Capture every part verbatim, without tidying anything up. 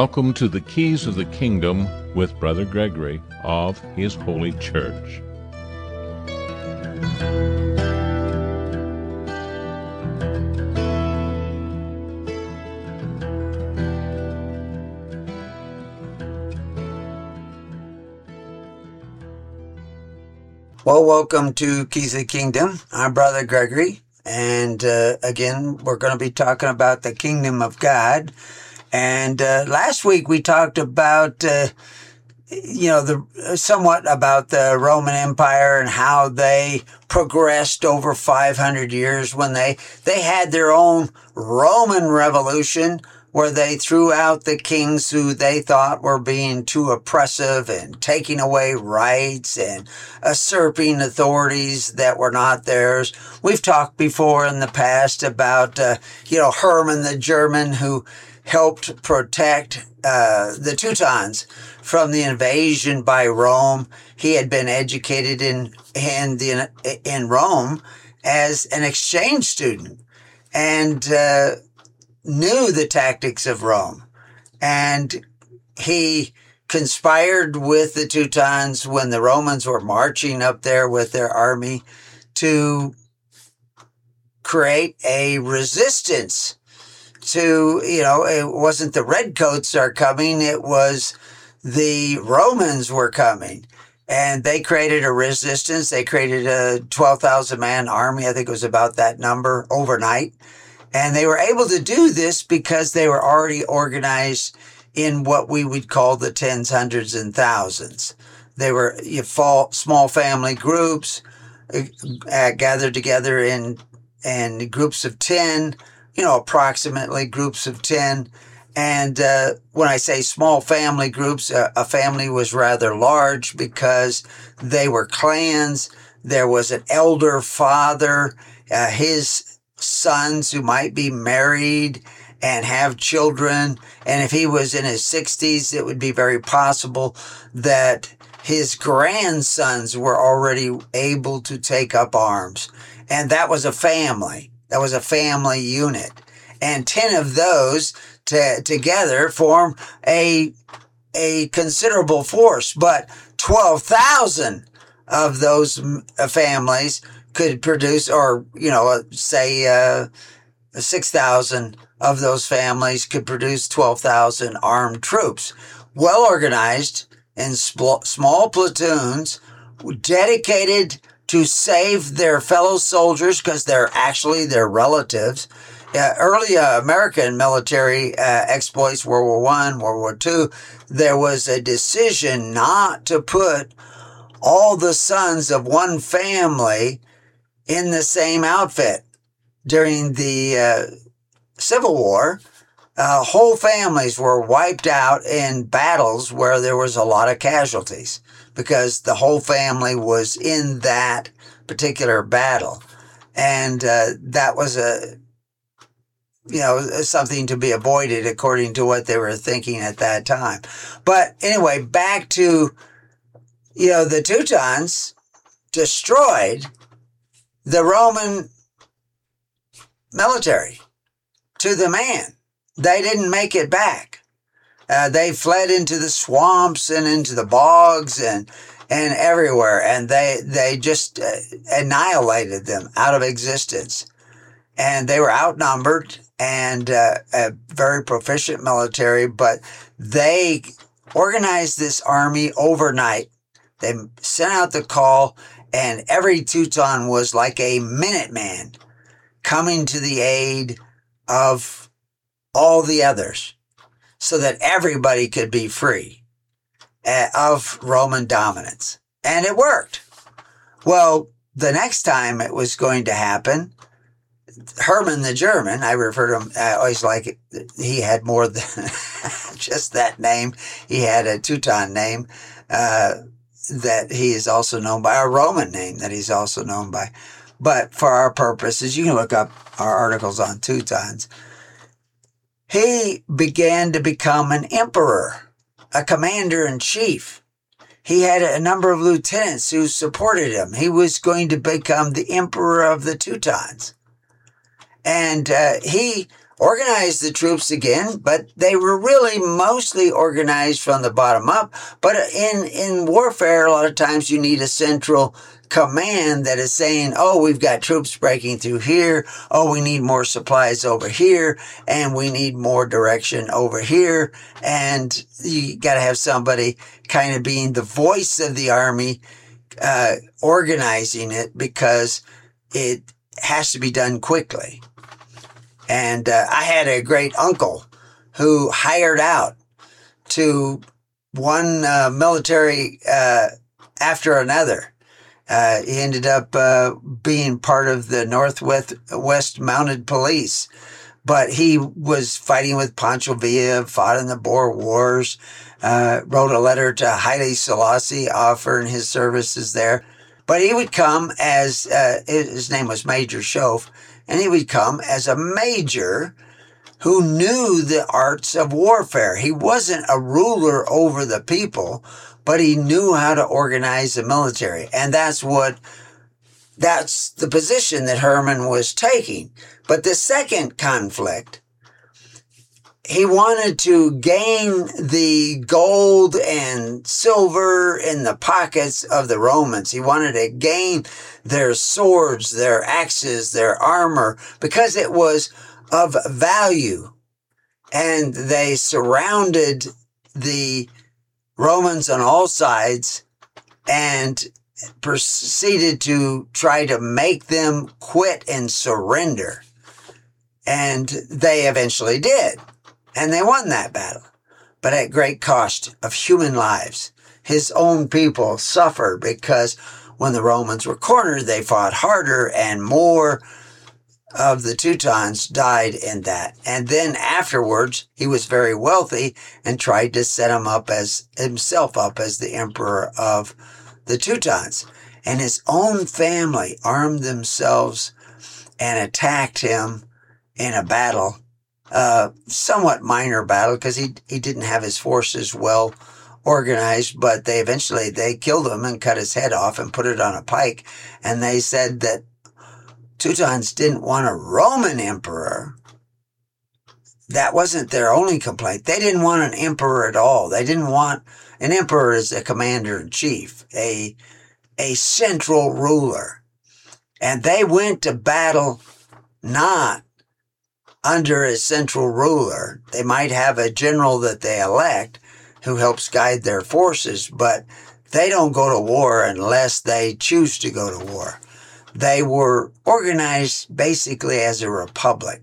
Welcome to the Keys of the Kingdom with Brother Gregory of His Holy Church. Well, welcome to Keys of the Kingdom. I'm Brother Gregory, and uh, again, we're going to be talking about the Kingdom of God. And uh, last week we talked about, uh, you know, the somewhat about the Roman Empire and how they progressed over five hundred years when they, they had their own Roman Revolution where they threw out the kings who they thought were being too oppressive and taking away rights and usurping authorities that were not theirs. We've talked before in the past about, uh, you know, Herman the German, who helped protect uh, the Teutons from the invasion by Rome. He had been educated in in, the, in Rome as an exchange student and uh, knew the tactics of Rome. And he conspired with the Teutons when the Romans were marching up there with their army to create a resistance to, you know, it wasn't the redcoats are coming, it was the Romans were coming. And they created a resistance. They created a twelve thousand man army. I think it was about that number overnight. And they were able to do this because they were already organized in what we would call the tens, hundreds, and thousands. They were you fall, small family groups uh, gathered together in, in groups of ten, you know, approximately groups of ten. And uh, when I say small family groups, uh, a family was rather large because they were clans. There was an elder father, uh, his sons who might be married and have children. And if he was in his sixties, it would be very possible that his grandsons were already able to take up arms. And that was a family. That was a family unit. And ten of those t- together form a, a considerable force. But twelve thousand of those families could produce, or, you know, say uh, six thousand of those families could produce twelve thousand armed troops. Well organized in sp- small platoons, dedicated to save their fellow soldiers because they're actually their relatives. Uh, early uh, American military uh, exploits, World War One, World War Two, there was a decision not to put all the sons of one family in the same outfit. During the uh, Civil War, uh, whole families were wiped out in battles where there was a lot of casualties because the whole family was in that particular battle. And uh, that was a, you know, something to be avoided according to what they were thinking at that time. But anyway, back to, you know, the Teutons destroyed the Roman military to the man. They didn't make it back. Uh, they fled into the swamps and into the bogs and and everywhere, and they they just uh, annihilated them out of existence. And they were outnumbered and uh, a very proficient military, but they organized this army overnight. They sent out the call, and every Teuton was like a Minuteman coming to the aid of all the others so that everybody could be free uh, of Roman dominance. And it worked. Well, the next time it was going to happen, Herman the German, I refer to him, I always like it, he had more than just that name. He had a Teuton name uh, that he is also known by, a Roman name that he's also known by. But for our purposes, you can look up our articles on Teutons. He began to become an emperor, a commander-in-chief. He had a number of lieutenants who supported him. He was going to become the emperor of the Teutons. And uh, he organize the troops again, but they were really mostly organized from the bottom up. But in, in warfare, a lot of times you need a central command that is saying, oh, we've got troops breaking through here. Oh, we need more supplies over here. And we need more direction over here. And you got to have somebody kind of being the voice of the army, uh, organizing it, because it has to be done quickly. And uh, I had a great uncle who hired out to one uh, military uh, after another. Uh, he ended up uh, being part of the Northwest West Mounted Police. But he was fighting with Pancho Villa, fought in the Boer Wars, uh, wrote a letter to Haile Selassie offering his services there. But he would come as, uh, his name was Major Schoaf, and he would come as a major who knew the arts of warfare. He wasn't a ruler over the people, but he knew how to organize the military. And that's what, that's the position that Herman was taking. But the second conflict, he wanted to gain the gold and silver in the pockets of the Romans. He wanted to gain their swords, their axes, their armor, because it was of value. And they surrounded the Romans on all sides and proceeded to try to make them quit and surrender. And they eventually did. And they won that battle, but at great cost of human lives. His own people suffered because when the Romans were cornered, they fought harder, and more of the Teutons died in that. And then afterwards, he was very wealthy and tried to set him up as himself up as the emperor of the Teutons. And his own family armed themselves and attacked him in a battle. Uh, somewhat minor battle, because he he didn't have his forces well organized, but they eventually, they killed him and cut his head off and put it on a pike. And they said that Teutons didn't want a Roman emperor. That wasn't their only complaint. They didn't want an emperor at all. They didn't want, an emperor as a commander-in-chief, a, a central ruler. And they went to battle not under a central ruler. They might have a general that they elect who helps guide their forces, but they don't go to war unless they choose to go to war. They were organized basically as a republic.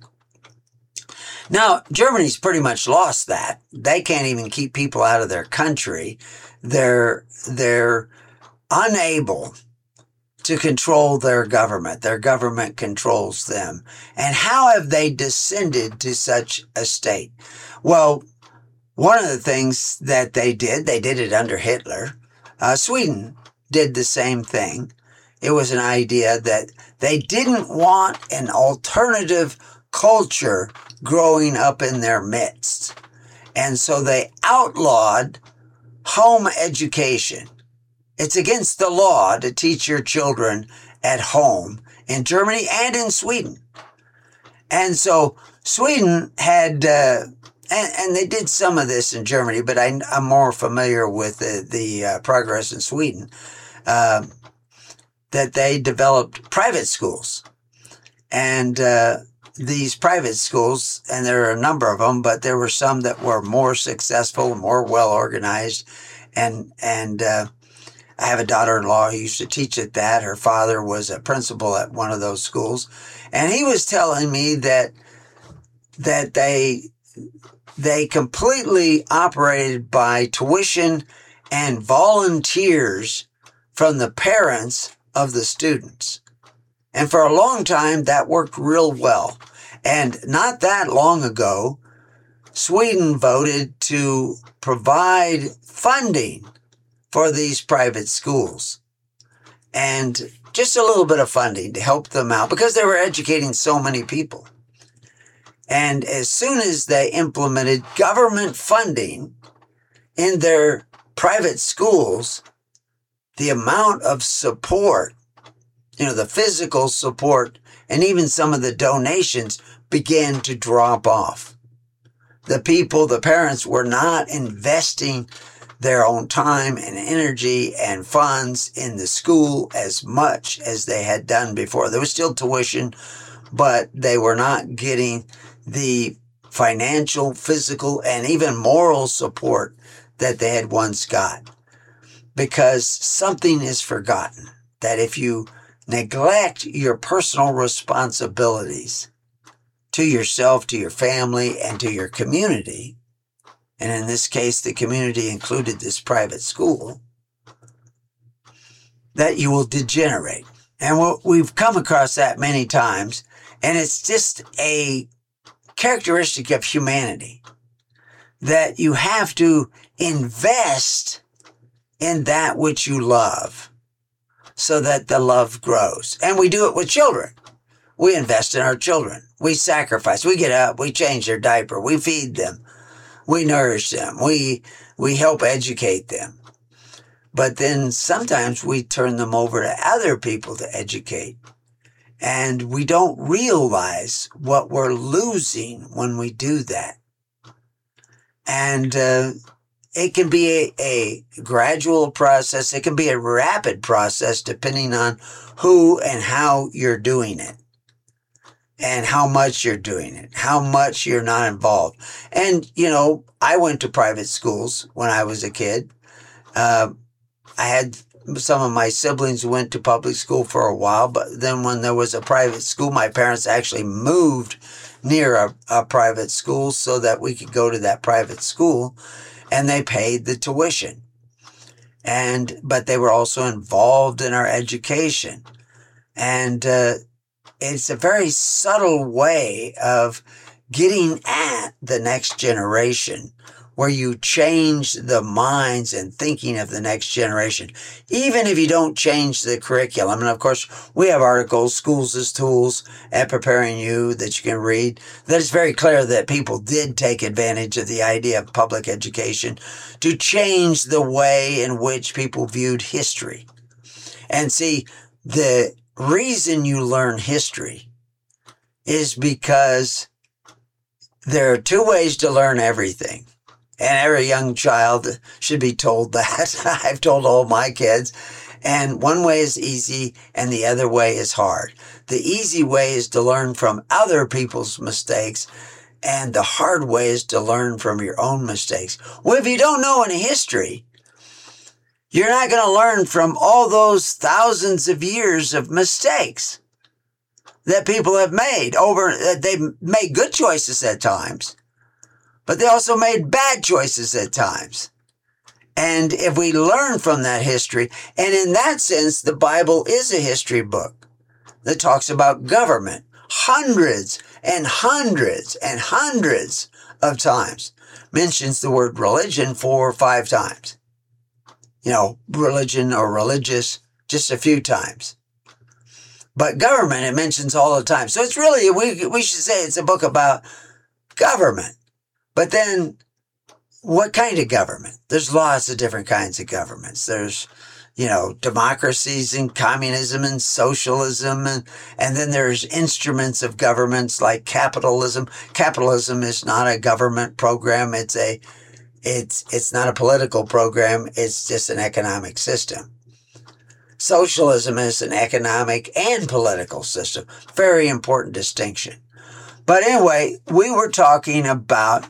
Now, Germany's pretty much lost that. They can't even keep people out of their country. They're, they're unable to control their government. Their government controls them. And how have they descended to such a state? Well, one of the things that they did, they did it under Hitler. Uh, Sweden did the same thing. It was an idea that they didn't want an alternative culture growing up in their midst. And so they outlawed home education. It's against the law to teach your children at home in Germany and in Sweden. And so Sweden had, uh, and, and they did some of this in Germany, but I, I'm more familiar with the, the uh, progress in Sweden, uh, that they developed private schools. And uh, these private schools, and there are a number of them, but there were some that were more successful, more well-organized, and, and, uh, I have a daughter-in-law who used to teach at that. Her father was a principal at one of those schools. And he was telling me that that they they completely operated by tuition and volunteers from the parents of the students. And for a long time, that worked real well. And not that long ago, Sweden voted to provide funding for these private schools, and just a little bit of funding to help them out because they were educating so many people. And as soon as they implemented government funding in their private schools, the amount of support, you know, the physical support and even some of the donations began to drop off. The people, the parents, were not investing their own time and energy and funds in the school as much as they had done before. There was still tuition, but they were not getting the financial, physical, and even moral support that they had once got. Because something is forgotten, that if you neglect your personal responsibilities to yourself, to your family, and to your community, and in this case, the community included this private school, that you will degenerate. And we've come across that many times, and it's just a characteristic of humanity that you have to invest in that which you love so that the love grows. And we do it with children. We invest in our children. We sacrifice. We get up. We change their diaper. We feed them. We nourish them. We we help educate them. But then sometimes we turn them over to other people to educate. And we don't realize what we're losing when we do that. And uh, it can be a, a gradual process. It can be a rapid process depending on who and how you're doing it. And how much you're doing it, how much you're not involved. And, you know, I went to private schools when I was a kid. Uh, I had some of my siblings went to public school for a while, but then when there was a private school, my parents actually moved near a, a private school so that we could go to that private school, and they paid the tuition. And, but they were also involved in our education. And, uh, it's a very subtle way of getting at the next generation where you change the minds and thinking of the next generation, even if you don't change the curriculum. And of course, we have articles, Schools as Tools at Preparing You, that you can read, that it's very clear that people did take advantage of the idea of public education to change the way in which people viewed history. And see, the reason you learn history is because there are two ways to learn everything. And every young child should be told that. I've told all my kids. And one way is easy and the other way is hard. The easy way is to learn from other people's mistakes, and the hard way is to learn from your own mistakes. Well, if you don't know any history, you're not going to learn from all those thousands of years of mistakes that people have made over. They've made good choices at times, but they also made bad choices at times. And if we learn from that history, and in that sense, the Bible is a history book that talks about government hundreds and hundreds and hundreds of times, mentions the word religion four or five times. You know, religion or religious just a few times. But government, it mentions all the time. So it's really, we we should say it's a book about government. But then, what kind of government? There's lots of different kinds of governments. There's, you know, democracies and communism and socialism. And, and then there's instruments of governments like capitalism. Capitalism is not a government program. It's a It's it's not a political program. It's just an economic system. Socialism is an economic and political system. Very important distinction. But anyway, we were talking about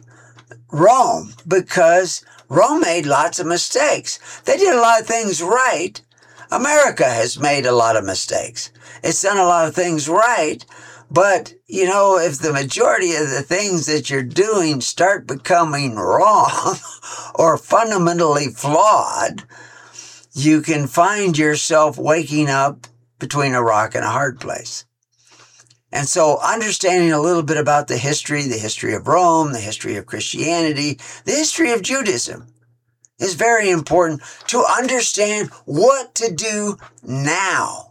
Rome because Rome made lots of mistakes. They did a lot of things right. America has made a lot of mistakes. It's done a lot of things right. But, you know, if the majority of the things that you're doing start becoming wrong or fundamentally flawed, you can find yourself waking up between a rock and a hard place. And so understanding a little bit about the history, the history of Rome, the history of Christianity, the history of Judaism is very important to understand what to do now.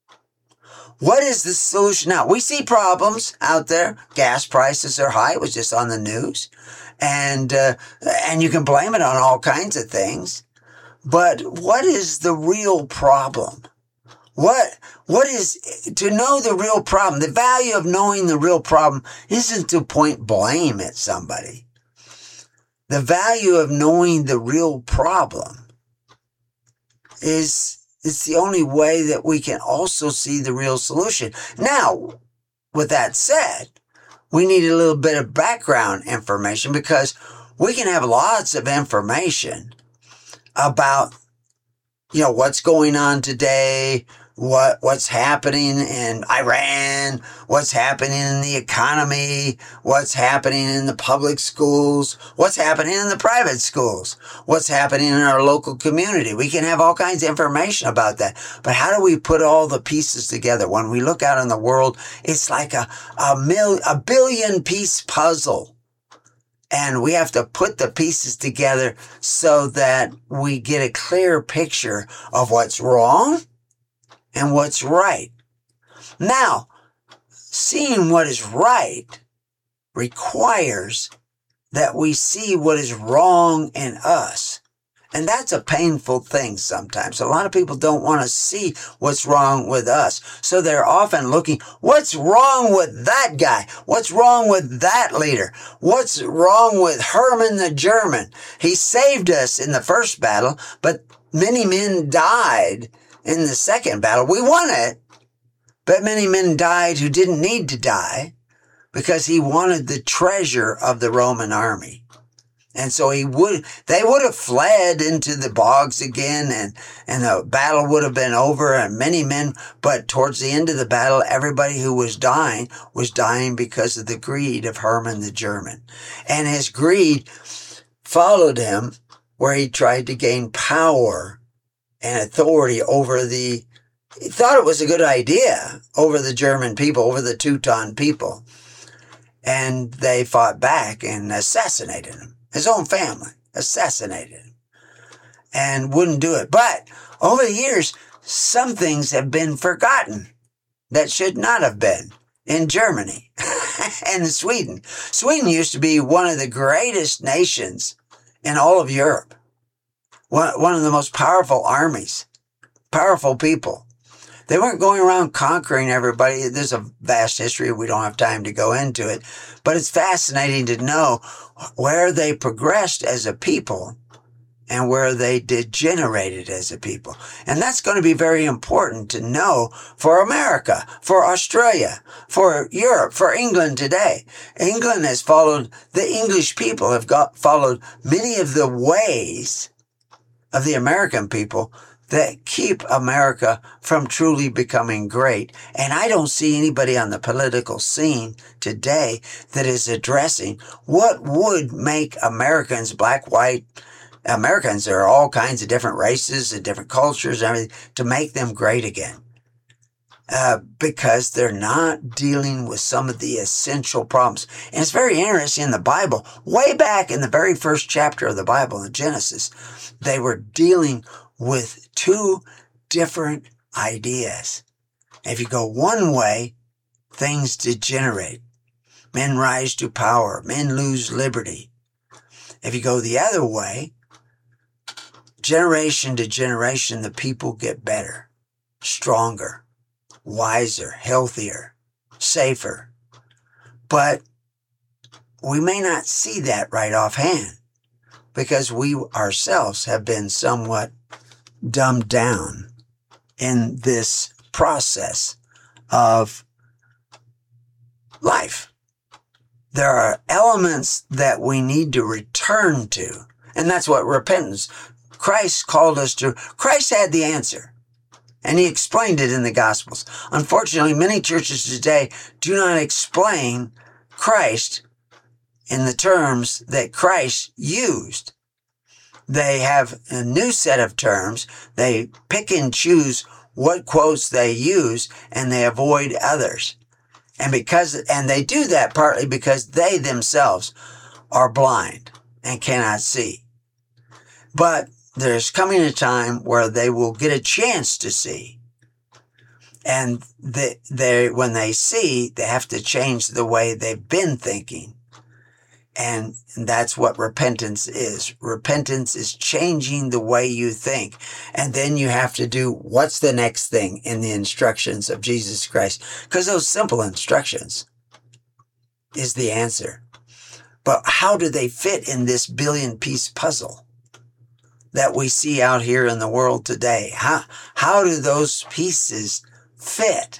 What is the solution now? We see problems out there. Gas prices are high. It was just on the news. And, uh, and you can blame it on all kinds of things. But what is the real problem? What, what is, to know the real problem, the value of knowing the real problem isn't to point blame at somebody. The value of knowing the real problem is, it's the only way that we can also see the real solution. Now, with that said, we need a little bit of background information, because we can have lots of information about, you know, what's going on today, what what's happening in Iran, what's happening in the economy, what's happening in the public schools, what's happening in the private schools, what's happening in our local community. We can have all kinds of information about that. But how do we put all the pieces together? When we look out in the world, it's like a, a, mil, a billion piece puzzle. And we have to put the pieces together so that we get a clear picture of what's wrong and what's right. Now, seeing what is right requires that we see what is wrong in us. And that's a painful thing sometimes. A lot of people don't want to see what's wrong with us. So they're often looking, what's wrong with that guy? What's wrong with that leader? What's wrong with Herman the German? He saved us in the first battle, but many men died in the second battle. We won it, but many men died who didn't need to die, because he wanted the treasure of the Roman army. And so he would, they would have fled into the bogs again, and, and the battle would have been over, and many men, but towards the end of the battle, everybody who was dying was dying because of the greed of Herman the German. And his greed followed him where he tried to gain power and authority over the, he thought it was a good idea, over the German people, over the Teuton people. And they fought back and assassinated him. His own family assassinated him and wouldn't do it. But over the years, some things have been forgotten that should not have been in Germany and in Sweden. Sweden used to be one of the greatest nations in all of Europe. One, one of the most powerful armies, powerful people. They weren't going around conquering everybody. There's a vast history. We don't have time to go into it. But it's fascinating to know where they progressed as a people and where they degenerated as a people. And that's going to be very important to know for America, for Australia, for Europe, for England today. England has followed, the English people have got followed many of the ways of the American people that keep America from truly becoming great. And I don't see anybody on the political scene today that is addressing what would make Americans, black, white, Americans, there are all kinds of different races and different cultures and everything, to make them great again. Uh, because they're not dealing with some of the essential problems. And it's very interesting in the Bible, way back in the very first chapter of the Bible, in Genesis, they were dealing with two different ideas. If you go one way, things degenerate. Men rise to power. Men lose liberty. If you go the other way, generation to generation, the people get better, stronger, wiser, healthier, safer. But we may not see that right offhand, because we ourselves have been somewhat dumbed down in this process of life. There are elements that we need to return to, and that's what repentance. Christ called us to. Christ had the answer, and he explained it in the Gospels. Unfortunately, many churches today do not explain Christ in the terms that Christ used. They have a new set of terms. They pick and choose what quotes they use, and they avoid others. And because, and they do that partly because they themselves are blind and cannot see. But there's coming a time where they will get a chance to see. And they, they, when they see, they have to change the way they've been thinking. And that's what repentance is. Repentance is changing the way you think. And then you have to do what's the next thing in the instructions of Jesus Christ. Because those simple instructions is the answer. But how do they fit in this billion piece puzzle that we see out here in the world today? How, how do those pieces fit?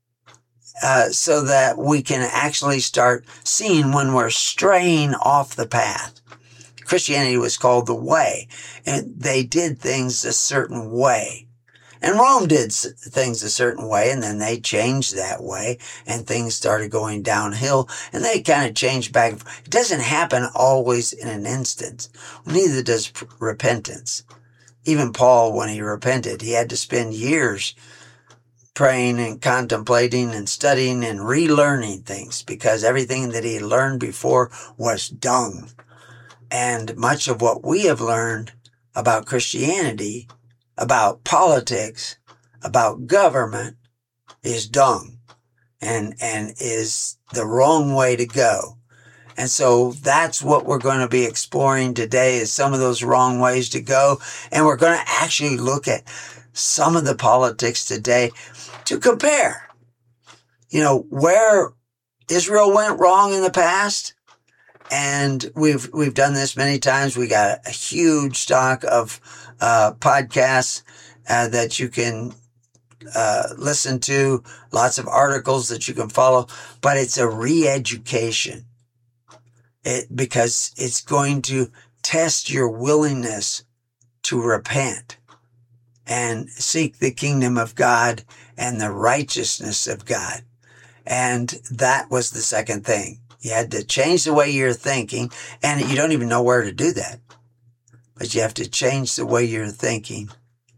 Uh, so that we can actually start seeing when we're straying off the path. Christianity was called the way, and they did things a certain way. And Rome did things a certain way, and then they changed that way, and things started going downhill, and they kind of changed back. It doesn't happen always in an instant. Neither does repentance. Even Paul, when he repented, he had to spend years praying and contemplating and studying and relearning things, because everything that he learned before was dung. And much of what we have learned about Christianity, about politics, about government is dung and, and is the wrong way to go. And so that's what we're going to be exploring today, is some of those wrong ways to go. And we're going to actually look at some of the politics today to compare, you know, where Israel went wrong in the past. And we've, we've done this many times. We got a huge stock of, uh, podcasts, uh, that you can, uh, listen to, lots of articles that you can follow, but it's a re-education. It, because it's going to test your willingness to repent and seek the kingdom of God and the righteousness of God. And that was the second thing. You had to change the way you're thinking, and you don't even know where to do that. But you have to change the way you're thinking,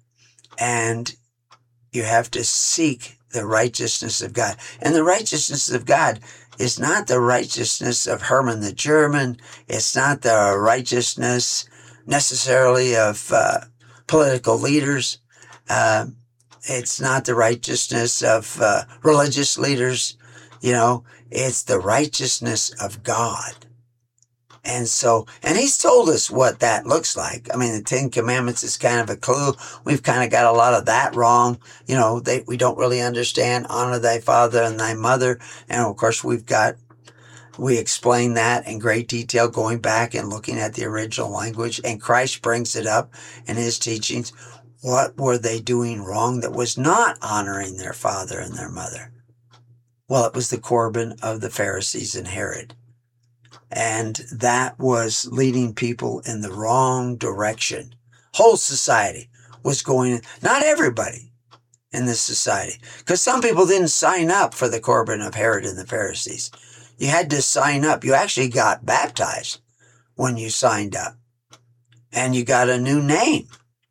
and you have to seek the righteousness of God. And the righteousness of God is not the righteousness of Herman the German. It's not the righteousness necessarily of uh, political leaders. Uh, it's not the righteousness of uh, religious leaders. You know, it's the righteousness of God. And so, and he's told us what that looks like. I mean, the Ten Commandments is kind of a clue. We've kind of got a lot of that wrong. You know, they, we don't really understand honor thy father and thy mother. And of course, we've got, we explain that in great detail, going back and looking at the original language. And Christ brings it up in his teachings. What were they doing wrong that was not honoring their father and their mother? Well, it was the Corban of the Pharisees and Herod. And that was leading people in the wrong direction. Whole society was going, not everybody in this society, because some people didn't sign up for the Corban of Herod and the Pharisees. You had to sign up. You actually got baptized when you signed up. And you got a new name.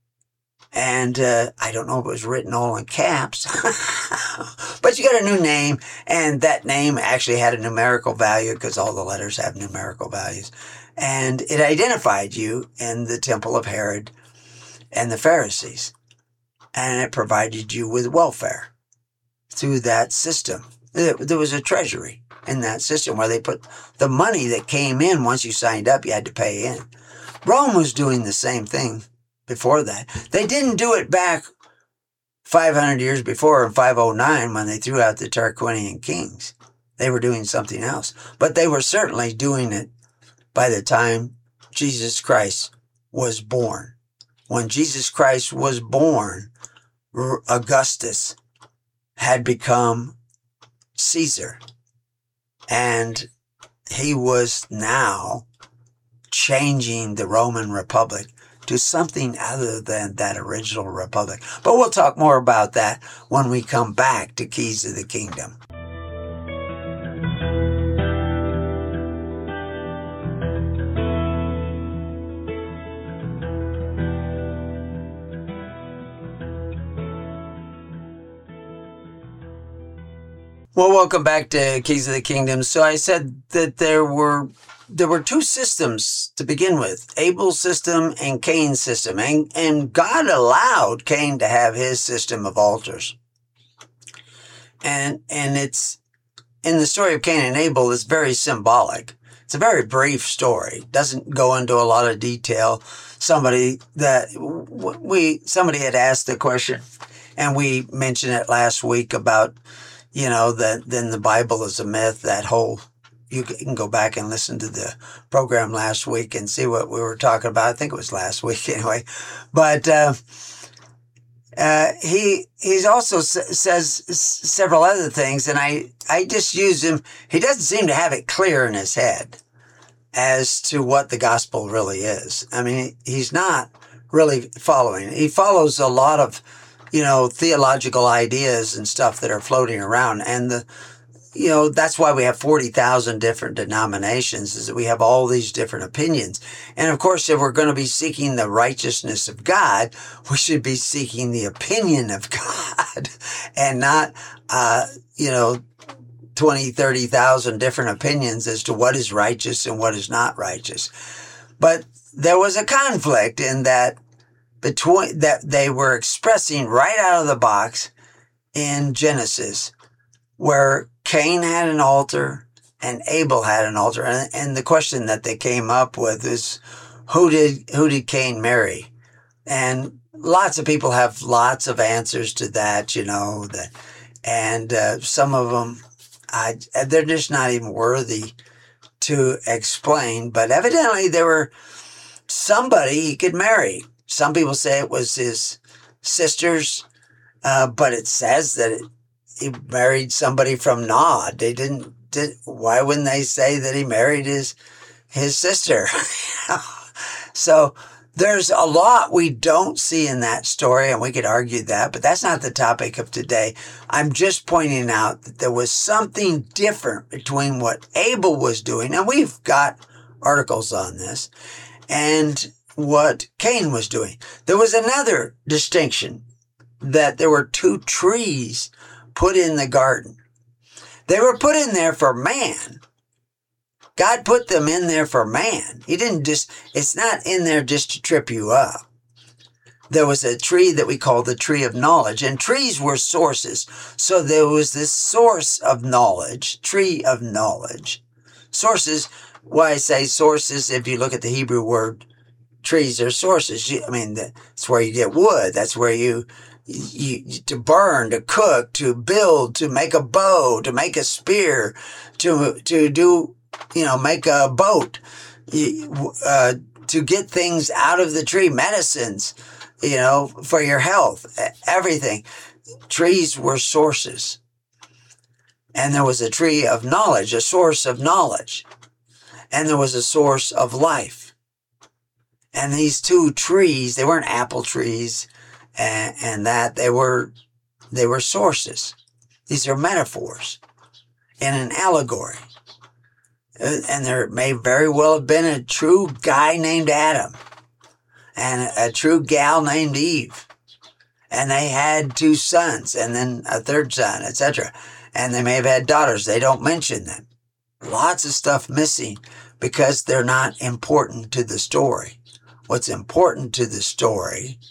And uh, I don't know if it was written all in caps, but you got a new name, and that name actually had a numerical value because all the letters have numerical values. And it identified you in the temple of Herod and the Pharisees. And it provided you with welfare through that system. There was a treasury in that system where they put the money that came in. Once you signed up, you had to pay in. Rome was doing the same thing before that. They didn't do it back five hundred years before in five oh nine when they threw out the Tarquinian kings. They were doing something else. But they were certainly doing it by the time Jesus Christ was born. When Jesus Christ was born, Augustus had become Caesar. And he was now changing the Roman Republic to something other than that original republic. But we'll talk more about that when we come back to Keys of the Kingdom. Well, welcome back to Keys of the Kingdom. So I said that there were there were two systems to begin with, Abel's system and Cain's system. And, and God allowed Cain to have his system of altars. And, and it's, in the story of Cain and Abel, it's very symbolic. It's a very brief story. Doesn't go into a lot of detail. Somebody that we somebody had asked the question, and we mentioned it last week about, you know, that then the Bible is a myth. That whole, you can go back and listen to the program last week and see what we were talking about. I think it was last week anyway. But uh, uh, he he's also s- says s- several other things, and I, I just use him. He doesn't seem to have it clear in his head as to what the gospel really is. I mean, he's not really following. He follows a lot of, you know, theological ideas and stuff that are floating around. And, the, you know, that's why we have forty thousand different denominations, is that we have all these different opinions. And of course, if we're going to be seeking the righteousness of God, we should be seeking the opinion of God and not, uh, you know, twenty, thirty thousand different opinions as to what is righteous and what is not righteous. But there was a conflict in that between that they were expressing right out of the box in Genesis, where Cain had an altar and Abel had an altar. And, and the question that they came up with is, who did, who did Cain marry? And lots of people have lots of answers to that, you know, that, and uh, some of them, I, they're just not even worthy to explain. But evidently there were somebody he could marry. Some people say it was his sisters, uh, but it says that it, he married somebody from Nod. They didn't. Did, why wouldn't they say that he married his his sister? So there's a lot we don't see in that story, and we could argue that, but that's not the topic of today. I'm just pointing out that there was something different between what Abel was doing, and we've got articles on this, and what Cain was doing. There was another distinction, that there were two trees put in the garden. They were put in there for man. God put them in there for man. He didn't just, it's not in there just to trip you up. There was a tree that we call the tree of knowledge, and trees were sources. So there was this source of knowledge, tree of knowledge. Sources, why I say sources, if you look at the Hebrew word, trees are sources. I mean, that's where you get wood. That's where you, you, to burn, to cook, to build, to make a bow, to make a spear, to, to do, you know, make a boat, uh, to get things out of the tree, medicines, you know, for your health, everything. Trees were sources. And there was a tree of knowledge, a source of knowledge. And there was a source of life. And these two trees, they weren't apple trees and, and that, they were, they were sources. These are metaphors in an allegory. And there may very well have been a true guy named Adam and a true gal named Eve. And they had two sons and then a third son, et cetera. And they may have had daughters. They don't mention them. Lots of stuff missing because they're not important to the story. What's important to the story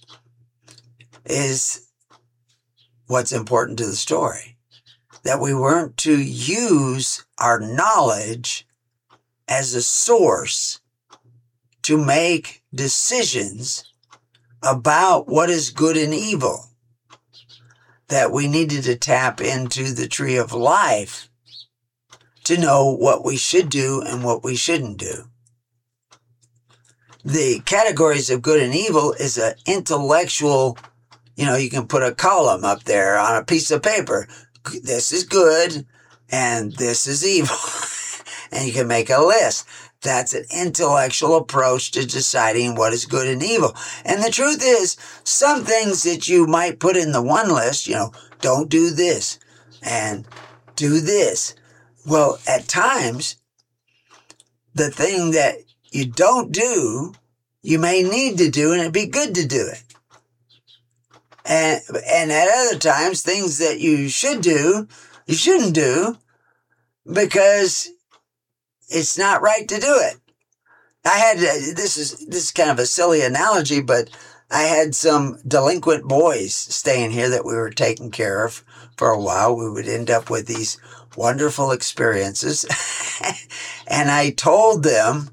is what's important to the story. That we weren't to use our knowledge as a source to make decisions about what is good and evil. That we needed to tap into the tree of life to know what we should do and what we shouldn't do. The categories of good and evil is an intellectual, you know, you can put a column up there on a piece of paper. This is good and this is evil. And you can make a list. That's an intellectual approach to deciding what is good and evil. And the truth is, some things that you might put in the one list, you know, don't do this and do this. Well, at times, the thing that you don't do, you may need to do, and it'd be good to do it. And, and at other times, things that you should do, you shouldn't do because it's not right to do it. I had, uh, this is, this is kind of a silly analogy, but I had some delinquent boys staying here that we were taking care of for a while. We would end up with these wonderful experiences. And I told them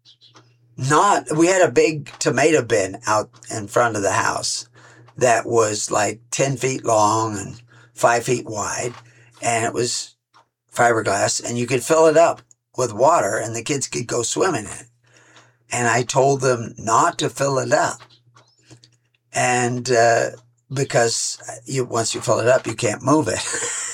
not, we had a big tomato bin out in front of the house that was like ten feet long and five feet wide. And it was fiberglass, and you could fill it up with water and the kids could go swimming in it. And I told them not to fill it up. And uh, because you, once you fill it up, you can't move it.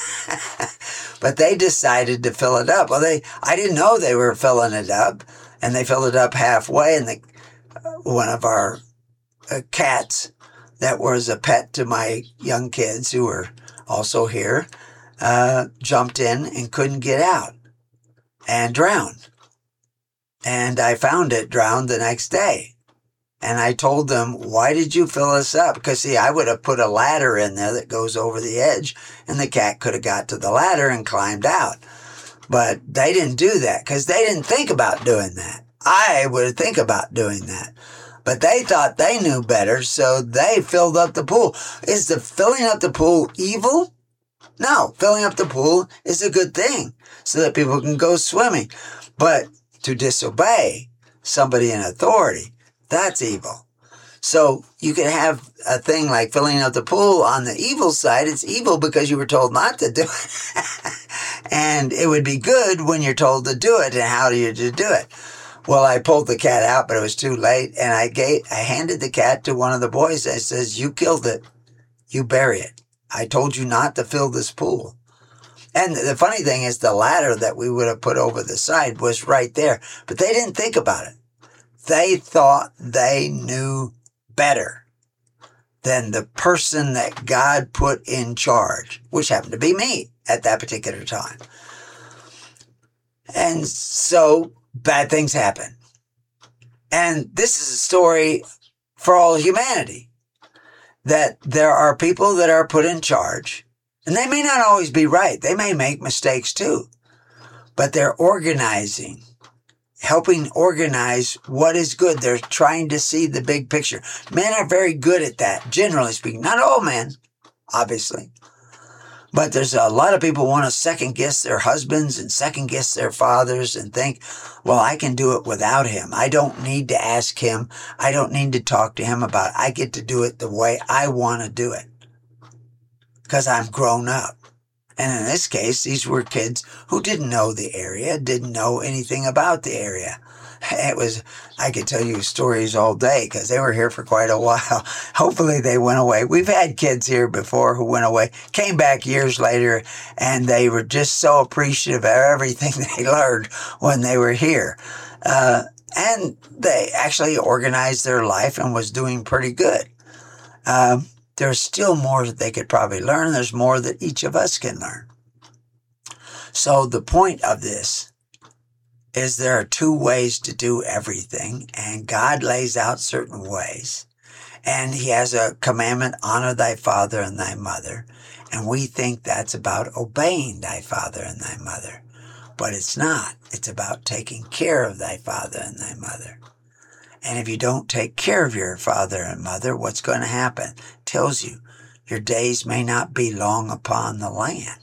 But they decided to fill it up. Well, they I didn't know they were filling it up, and they filled it up halfway. And the, uh, one of our uh, cats that was a pet to my young kids who were also here uh, jumped in and couldn't get out and drowned. And I found it drowned the next day. And I told them, why did you fill us up? Because, see, I would have put a ladder in there that goes over the edge, and the cat could have got to the ladder and climbed out. But they didn't do that because they didn't think about doing that. I would think about doing that. But they thought they knew better, so they filled up the pool. Is the filling up the pool evil? No, filling up the pool is a good thing so that people can go swimming. But to disobey somebody in authority, that's evil. So you could have a thing like filling up the pool on the evil side. It's evil because you were told not to do it. And it would be good when you're told to do it. And how do you do it? Well, I pulled the cat out, but it was too late. And I gave, I handed the cat to one of the boys. I says, you killed it. You bury it. I told you not to fill this pool. And the funny thing is the ladder that we would have put over the side was right there. But they didn't think about it. They thought they knew better than the person that God put in charge, which happened to be me at that particular time. And so bad things happen. And this is a story for all humanity, that there are people that are put in charge, and they may not always be right. They may make mistakes too, but they're organizing, helping organize what is good. They're trying to see the big picture. Men are very good at that, generally speaking. Not all men, obviously. But there's a lot of people want to second guess their husbands and second guess their fathers and think, well, I can do it without him. I don't need to ask him. I don't need to talk to him about it. I get to do it the way I want to do it because I'm grown up. And in this case, these were kids who didn't know the area, didn't know anything about the area. It was, I could tell you stories all day because they were here for quite a while. Hopefully they went away. We've had kids here before who went away, came back years later, and they were just so appreciative of everything they learned when they were here. Uh, and they actually organized their life and was doing pretty good. Um, There's still more that they could probably learn. There's more that each of us can learn. So the point of this is there are two ways to do everything, and God lays out certain ways. And he has a commandment, honor thy father and thy mother. And we think that's about obeying thy father and thy mother. But it's not. It's about taking care of thy father and thy mother. And if you don't take care of your father and mother, what's going to happen? It tells you your days may not be long upon the land.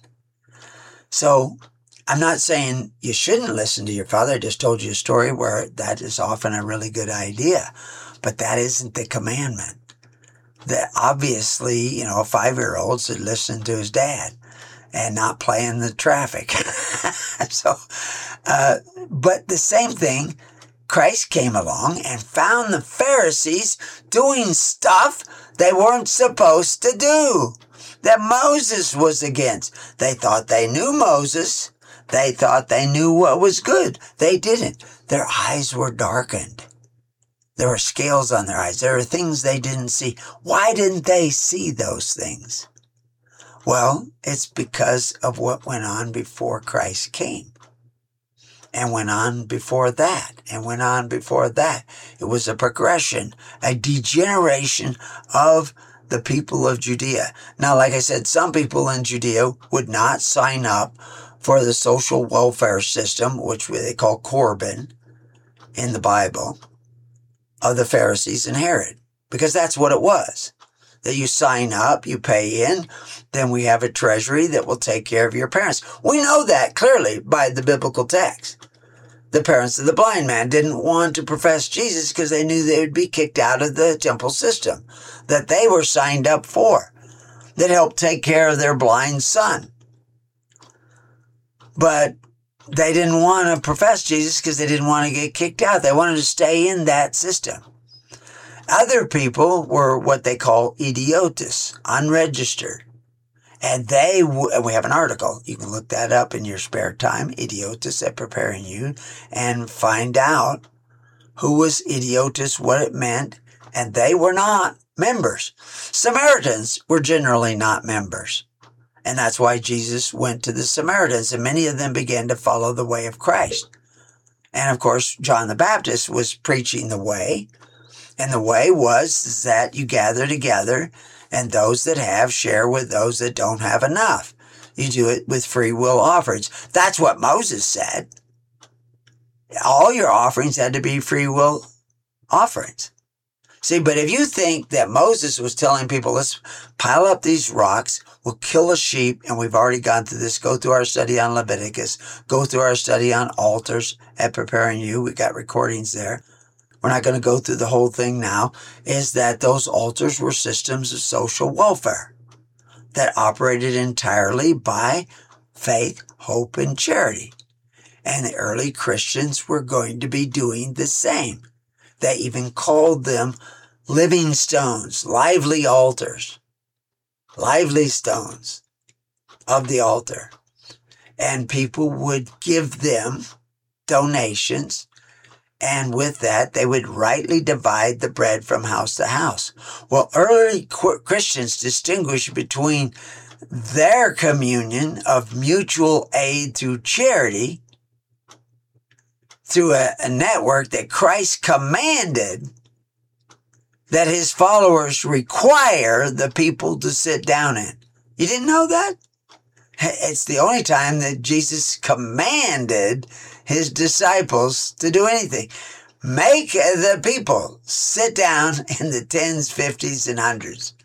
So I'm not saying you shouldn't listen to your father. I just told you a story where that is often a really good idea. But that isn't the commandment. That obviously, you know, a five-year-old should listen to his dad and not play in the traffic. so, uh, but the same thing, Christ came along and found the Pharisees doing stuff they weren't supposed to do, that Moses was against. They thought they knew Moses. They thought they knew what was good. They didn't. Their eyes were darkened. There were scales on their eyes. There were things they didn't see. Why didn't they see those things? Well, it's because of what went on before Christ came. And went on before that, and went on before that. It was a progression, a degeneration of the people of Judea. Now, like I said, some people in Judea would not sign up for the social welfare system, which they call Corban in the Bible, of the Pharisees and Herod, because that's what it was. that you sign up, you pay in, then we have a treasury that will take care of your parents. We know that clearly by the biblical text. The parents of the blind man didn't want to profess Jesus because they knew they would be kicked out of the temple system that they were signed up for, that helped take care of their blind son. But they didn't want to profess Jesus because they didn't want to get kicked out. They wanted to stay in that system. Other people were what they call idiotus, unregistered. And they, and we have an article, you can look that up in your spare time, idiotus at Preparing You, and find out who was idiotus, what it meant, and they were not members. Samaritans were generally not members. And that's why Jesus went to the Samaritans, and many of them began to follow the way of Christ. And of course, John the Baptist was preaching the way, and the way was that you gather together, and those that have share with those that don't have enough. You do it with free will offerings. That's what Moses said. All your offerings had to be free will offerings. See, but if you think that Moses was telling people, let's pile up these rocks, we'll kill a sheep, and we've already gone through this, go through our study on Leviticus, go through our study on altars at Preparing You, we got recordings there. We're not going to go through the whole thing now, is that those altars were systems of social welfare that operated entirely by faith, hope, and charity. And the early Christians were going to be doing the same. They even called them living stones, lively altars, lively stones of the altar. And people would give them donations, and with that, they would rightly divide the bread from house to house. Well, early Christians distinguished between their communion of mutual aid through charity, through a, a network that Christ commanded that his followers require the people to sit down in. You didn't know that? It's the only time that Jesus commanded his disciples to do anything. Make the people sit down in the tens, fifties, and hundreds.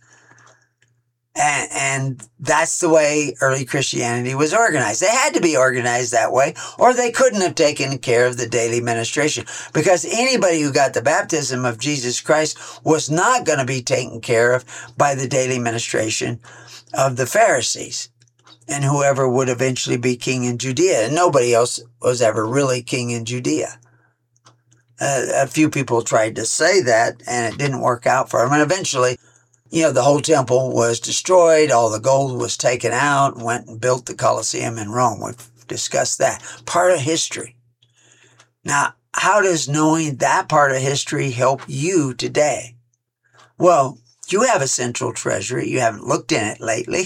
And, and that's the way early Christianity was organized. They had to be organized that way, or they couldn't have taken care of the daily ministration. Because anybody who got the baptism of Jesus Christ was not going to be taken care of by the daily ministration of the Pharisees and whoever would eventually be king in Judea. And nobody else was ever really king in Judea. Uh, a few people tried to say that, and it didn't work out for them. And eventually, you know, the whole temple was destroyed. All the gold was taken out, and went and built the Colosseum in Rome. We've discussed that. Part of history. Now, how does knowing that part of history help you today? Well, you have a central treasury. You haven't looked in it lately.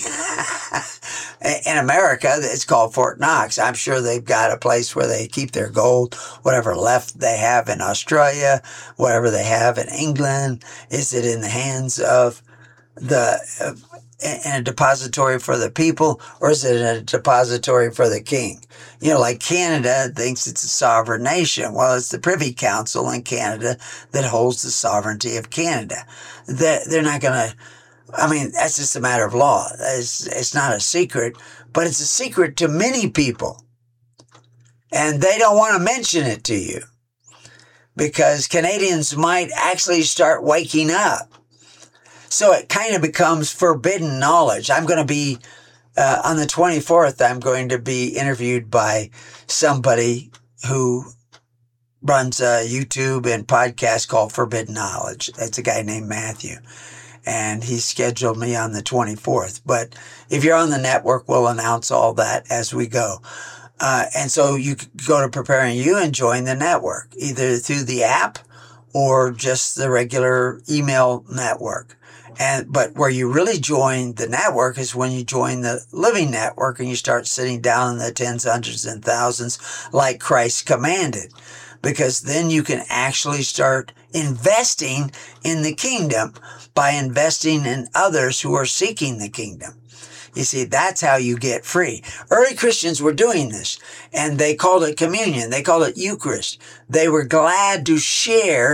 In America, it's called Fort Knox. I'm sure they've got a place where they keep their gold, whatever left they have in Australia, whatever they have in England. Is it in the hands of the, uh, in a depository for the people, or is it a depository for the king? You know, like Canada thinks it's a sovereign nation. Well, it's the Privy Council in Canada that holds the sovereignty of Canada. They're, they're not going to, I mean, that's just a matter of law. It's, it's not a secret, but it's a secret to many people. And they don't want to mention it to you because Canadians might actually start waking up. So it kind of becomes forbidden knowledge. I'm going to be, uh, on the twenty-fourth, I'm going to be interviewed by somebody who runs a YouTube and podcast called Forbidden Knowledge. That's a guy named Matthew. And he scheduled me on the twenty-fourth. But if you're on the network, we'll announce all that as we go. Uh, and so you could go to Preparing You and join the network, either through the app or just the regular email network. And, but where you really join the network is when you join the living network and you start sitting down in the tens, hundreds, and thousands like Christ commanded. Because then you can actually start investing in the kingdom by investing in others who are seeking the kingdom. You see, that's how you get free. Early Christians were doing this, and they called it communion. They called it Eucharist. They were glad to share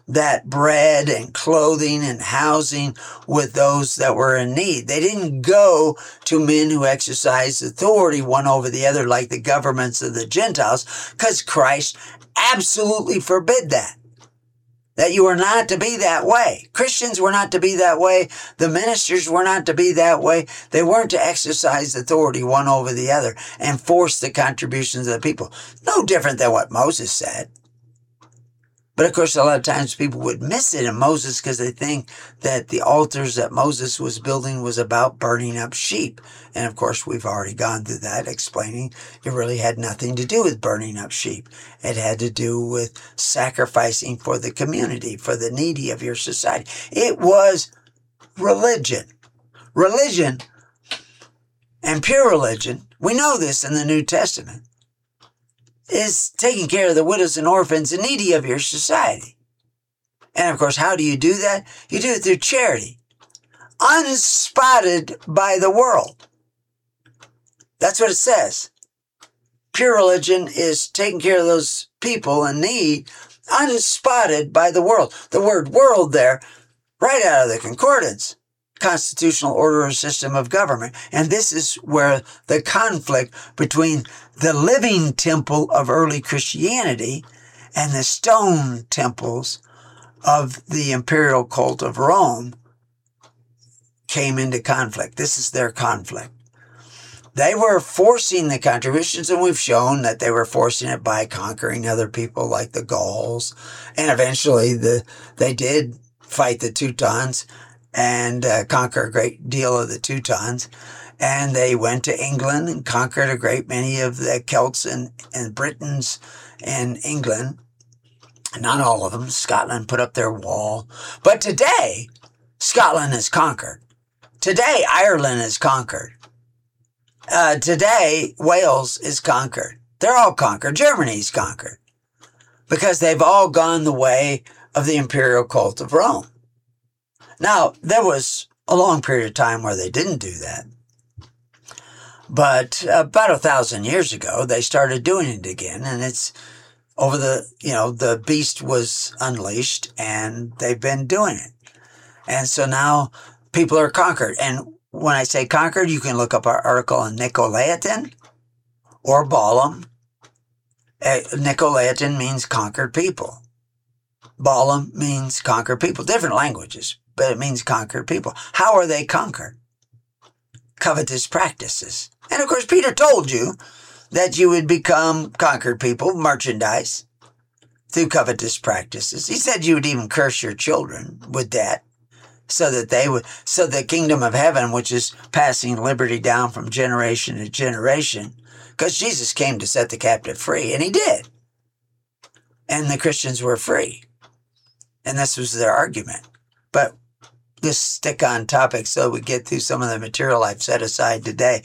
that bread and clothing and housing with those that were in need. They didn't go to men who exercised authority one over the other like the governments of the Gentiles, because Christ absolutely forbid that. That you were not to be that way. Christians were not to be that way. The ministers were not to be that way. They weren't to exercise authority one over the other and force the contributions of the people. No different than what Moses said. But of course, a lot of times people would miss it in Moses because they think that the altars that Moses was building was about burning up sheep. And of course, we've already gone through that, explaining it really had nothing to do with burning up sheep. It had to do with sacrificing for the community, for the needy of your society. It was religion. Religion and pure religion, we know this in the New Testament, is taking care of the widows and orphans and needy of your society. And of course, how do you do that? You do it through charity, unspotted by the world. That's what it says. Pure religion is taking care of those people in need, unspotted by the world. The word world there, right out of the concordance. Constitutional order or system of government. And this is where the conflict between the living temple of early Christianity and the stone temples of the imperial cult of Rome came into conflict. This is their conflict. They were forcing the contributions, and we've shown that they were forcing it by conquering other people like the Gauls. And eventually the they did fight the Teutons and uh, conquer a great deal of the Teutons. And they went to England and conquered a great many of the Celts and, and Britons in England. Not all of them. Scotland put up their wall. But today, Scotland is conquered. Today, Ireland is conquered. Uh, today, Wales is conquered. They're all conquered. Germany's conquered. Because they've all gone the way of the imperial cult of Rome. Now, there was a long period of time where they didn't do that. But about a thousand years ago, they started doing it again. And it's over the, you know, the beast was unleashed and they've been doing it. And so now people are conquered. And when I say conquered, you can look up our article on Nicolaitan or Balaam. Uh, Nicolaitan means conquered people. Balaam means conquered people. Different languages, but it means conquered people. How are they conquered? Covetous practices. And of course, Peter told you that you would become conquered people, merchandise, through covetous practices. He said you would even curse your children with debt, so that they would, so the kingdom of heaven, which is passing liberty down from generation to generation, because Jesus came to set the captive free, and he did. And the Christians were free. And this was their argument. But just stick on topic so we get through some of the material I've set aside today.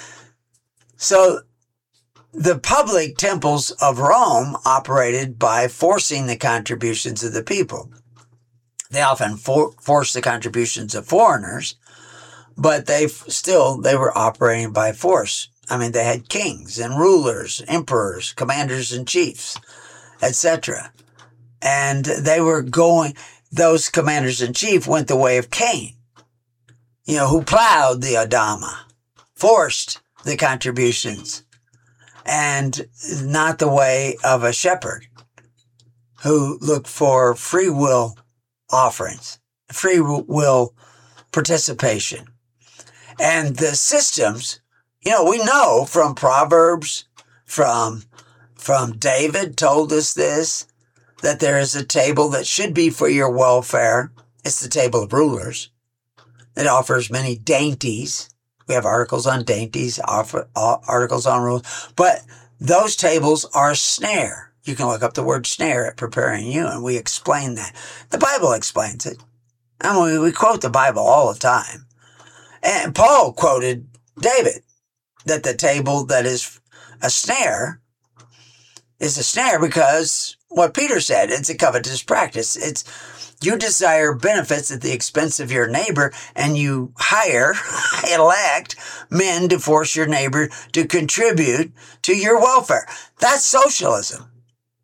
So the public temples of Rome operated by forcing the contributions of the people. They often for, forced the contributions of foreigners, but they still, they were operating by force. I mean, they had kings and rulers, emperors, commanders and chiefs, et cetera. And they were going, those commanders in chief went the way of Cain, you know, who plowed the Adama, forced the contributions, and not the way of a shepherd who looked for free will offerings, free will participation. And the systems, you know, we know from Proverbs, from, from David told us this, that there is a table that should be for your welfare. It's the table of rulers. It offers many dainties. We have articles on dainties, offer, uh, articles on rules. But those tables are a snare. You can look up the word snare at Preparing You, and we explain that. The Bible explains it. I mean, we quote the Bible all the time. And Paul quoted David, that the table that is a snare is a snare because what Peter said, it's a covetous practice. It's you desire benefits at the expense of your neighbor, and you hire, elect men to force your neighbor to contribute to your welfare. That's socialism.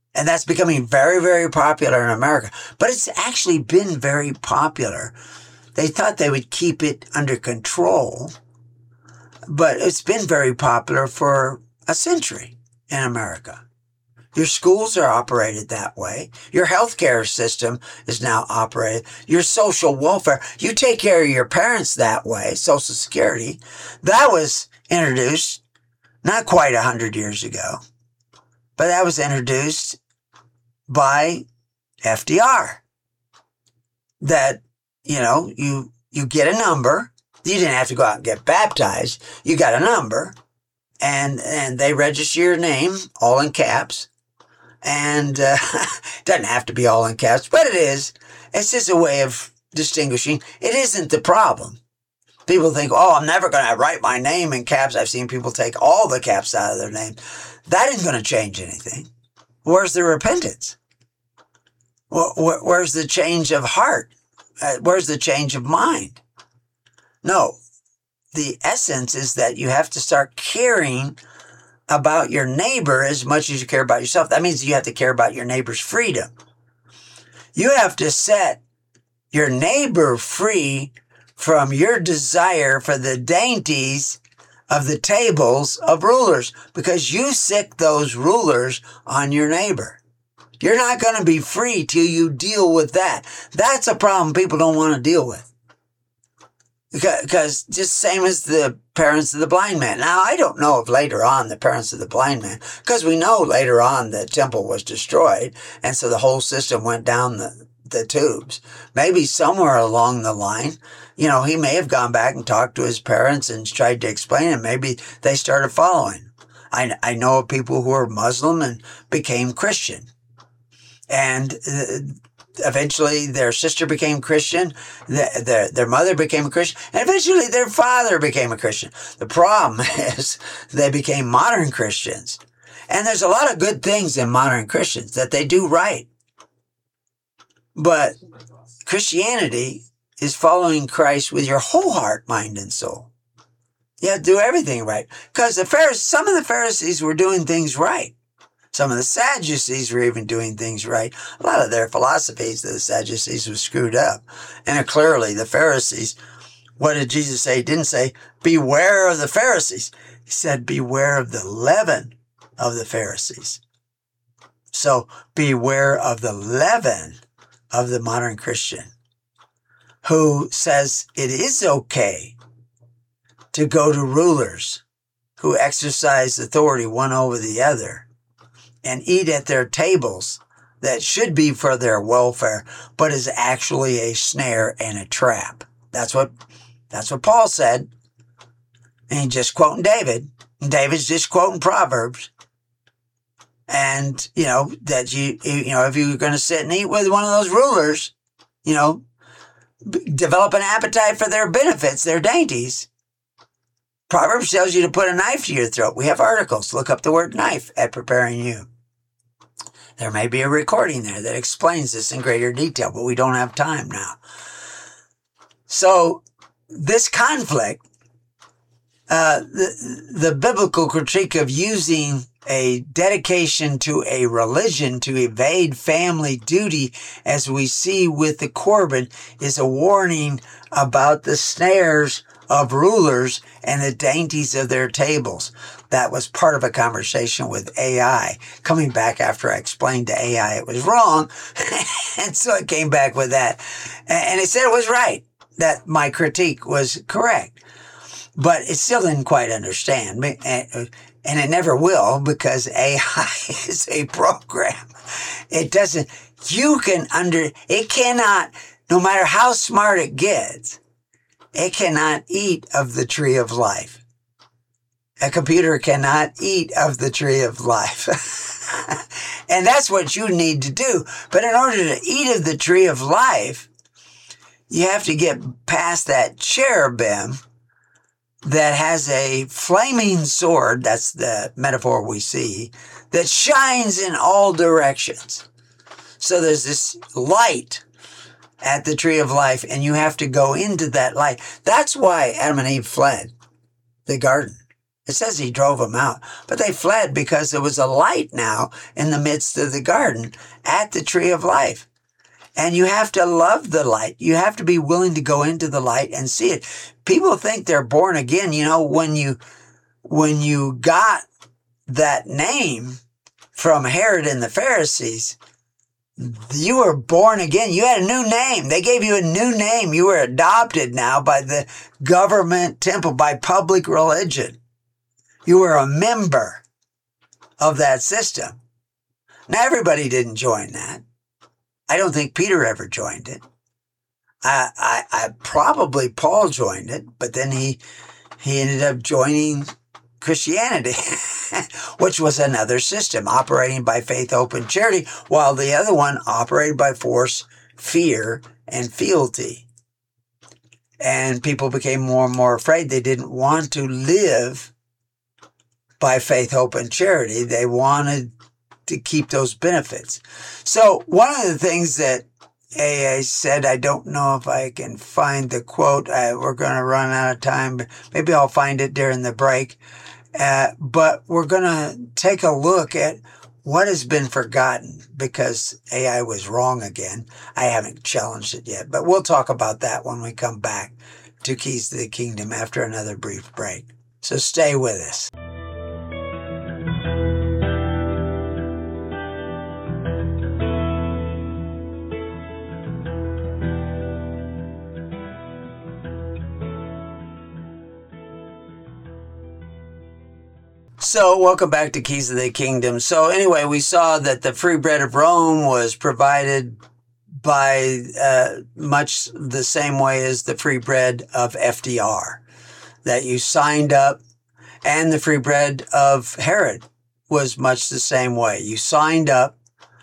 And that's becoming very, very popular in America. But it's actually been very popular. They thought they would keep it under control, but it's been very popular for a century in America. Your schools are operated that way. Your healthcare system is now operated. Your social welfare, you take care of your parents that way, Social Security. That was introduced not quite a hundred years ago, but that was introduced by F D R. That, you know, you you get a number. You didn't have to go out and get baptized. You got a number, and and they register your name, all in caps. And uh, it doesn't have to be all in caps, but it is. It's just a way of distinguishing. It isn't the problem. People think, oh, I'm never going to write my name in caps. I've seen people take all the caps out of their name. That isn't going to change anything. Where's the repentance? Where's the change of heart? Where's the change of mind? No, the essence is that you have to start caring about your neighbor as much as you care about yourself. That means you have to care about your neighbor's freedom. You have to set your neighbor free from your desire for the dainties of the tables of rulers, because you sick those rulers on your neighbor. You're not going to be free till you deal with that. That's a problem people don't want to deal with. Because just same as the parents of the blind man. Now, I don't know if later on the parents of the blind man, because we know later on the temple was destroyed, and so the whole system went down the, the tubes. Maybe somewhere along the line, you know, he may have gone back and talked to his parents and tried to explain it. Maybe they started following. I, I know of people who are Muslim and became Christian. And uh, eventually their sister became Christian, their, their, their mother became a Christian, and eventually their father became a Christian. The problem is they became modern Christians. And there's a lot of good things in modern Christians that they do right. But Christianity is following Christ with your whole heart, mind, and soul. You have to do everything right. Because the Pharisees, some of the Pharisees were doing things right. Some of the Sadducees were even doing things right. A lot of their philosophies, the Sadducees, was screwed up. And clearly the Pharisees, what did Jesus say? He didn't say, beware of the Pharisees. He said, beware of the leaven of the Pharisees. So beware of the leaven of the modern Christian who says it is okay to go to rulers who exercise authority one over the other and eat at their tables that should be for their welfare, but is actually a snare and a trap. That's what, that's what Paul said. And he's just quoting David. And David's just quoting Proverbs. And, you know, that you, you know, if you're going to sit and eat with one of those rulers, you know, develop an appetite for their benefits, their dainties. Proverbs tells you to put a knife to your throat. We have articles. Look up the word knife at Preparing You. There may be a recording there that explains this in greater detail, but we don't have time now. So this conflict, uh, the, the biblical critique of using a dedication to a religion to evade family duty, as we see with the Corban, is a warning about the snares of rulers and the dainties of their tables. That was part of a conversation with A I, coming back after I explained to A I it was wrong. And so it came back with that. And it said it was right, that my critique was correct. But it still didn't quite understand. And it never will, because A I is a program. It doesn't, you can under, it cannot, no matter how smart it gets, it cannot eat of the tree of life. A computer cannot eat of the tree of life. And that's what you need to do. But in order to eat of the tree of life, you have to get past that cherubim that has a flaming sword, that's the metaphor we see, that shines in all directions. So there's this light at the tree of life, and you have to go into that light. That's why Adam and Eve fled the garden. It says he drove them out, but they fled because there was a light now in the midst of the garden at the tree of life. And you have to love the light. You have to be willing to go into the light and see it. People think they're born again. You know, when you, when you got that name from Herod and the Pharisees, you were born again. You had a new name. They gave you a new name. You were adopted now by the government temple, by public religion. You were a member of that system. Now, everybody didn't join that. I don't think Peter ever joined it. I, I, I probably Paul joined it, but then he, he ended up joining Christianity, which was another system operating by faith, hope, and charity, while the other one operated by force, fear, and fealty. And people became more and more afraid. They didn't want to live by faith, hope, and charity. They wanted to keep those benefits. So one of the things that A A said, I don't know if I can find the quote. I, we're going to run out of time, but maybe I'll find it during the break. Uh, but we're going to take a look at what has been forgotten, because A I was wrong again. I haven't challenged it yet, but we'll talk about that when we come back to Keys to the Kingdom after another brief break. So stay with us. So, welcome back to Keys of the Kingdom. So, anyway, we saw that the free bread of Rome was provided by uh, much the same way as the free bread of F D R, that you signed up, and the free bread of Herod was much the same way. You signed up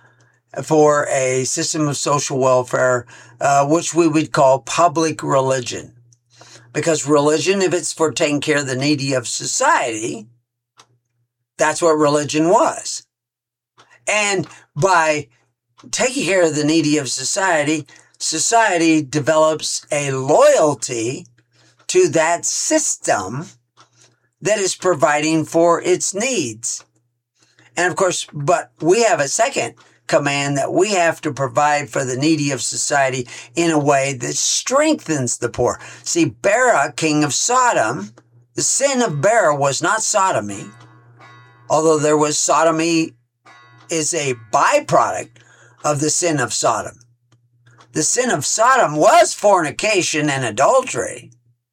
for a system of social welfare, uh, which we would call public religion. Because religion, if it's for taking care of the needy of society, that's what religion was. And by taking care of the needy of society, society develops a loyalty to that system that is providing for its needs. And of course, but we have a second command that we have to provide for the needy of society in a way that strengthens the poor. See, Bera, king of Sodom, the sin of Bera was not sodomy, although there was sodomy is a byproduct of the sin of Sodom. The sin of Sodom was fornication and adultery.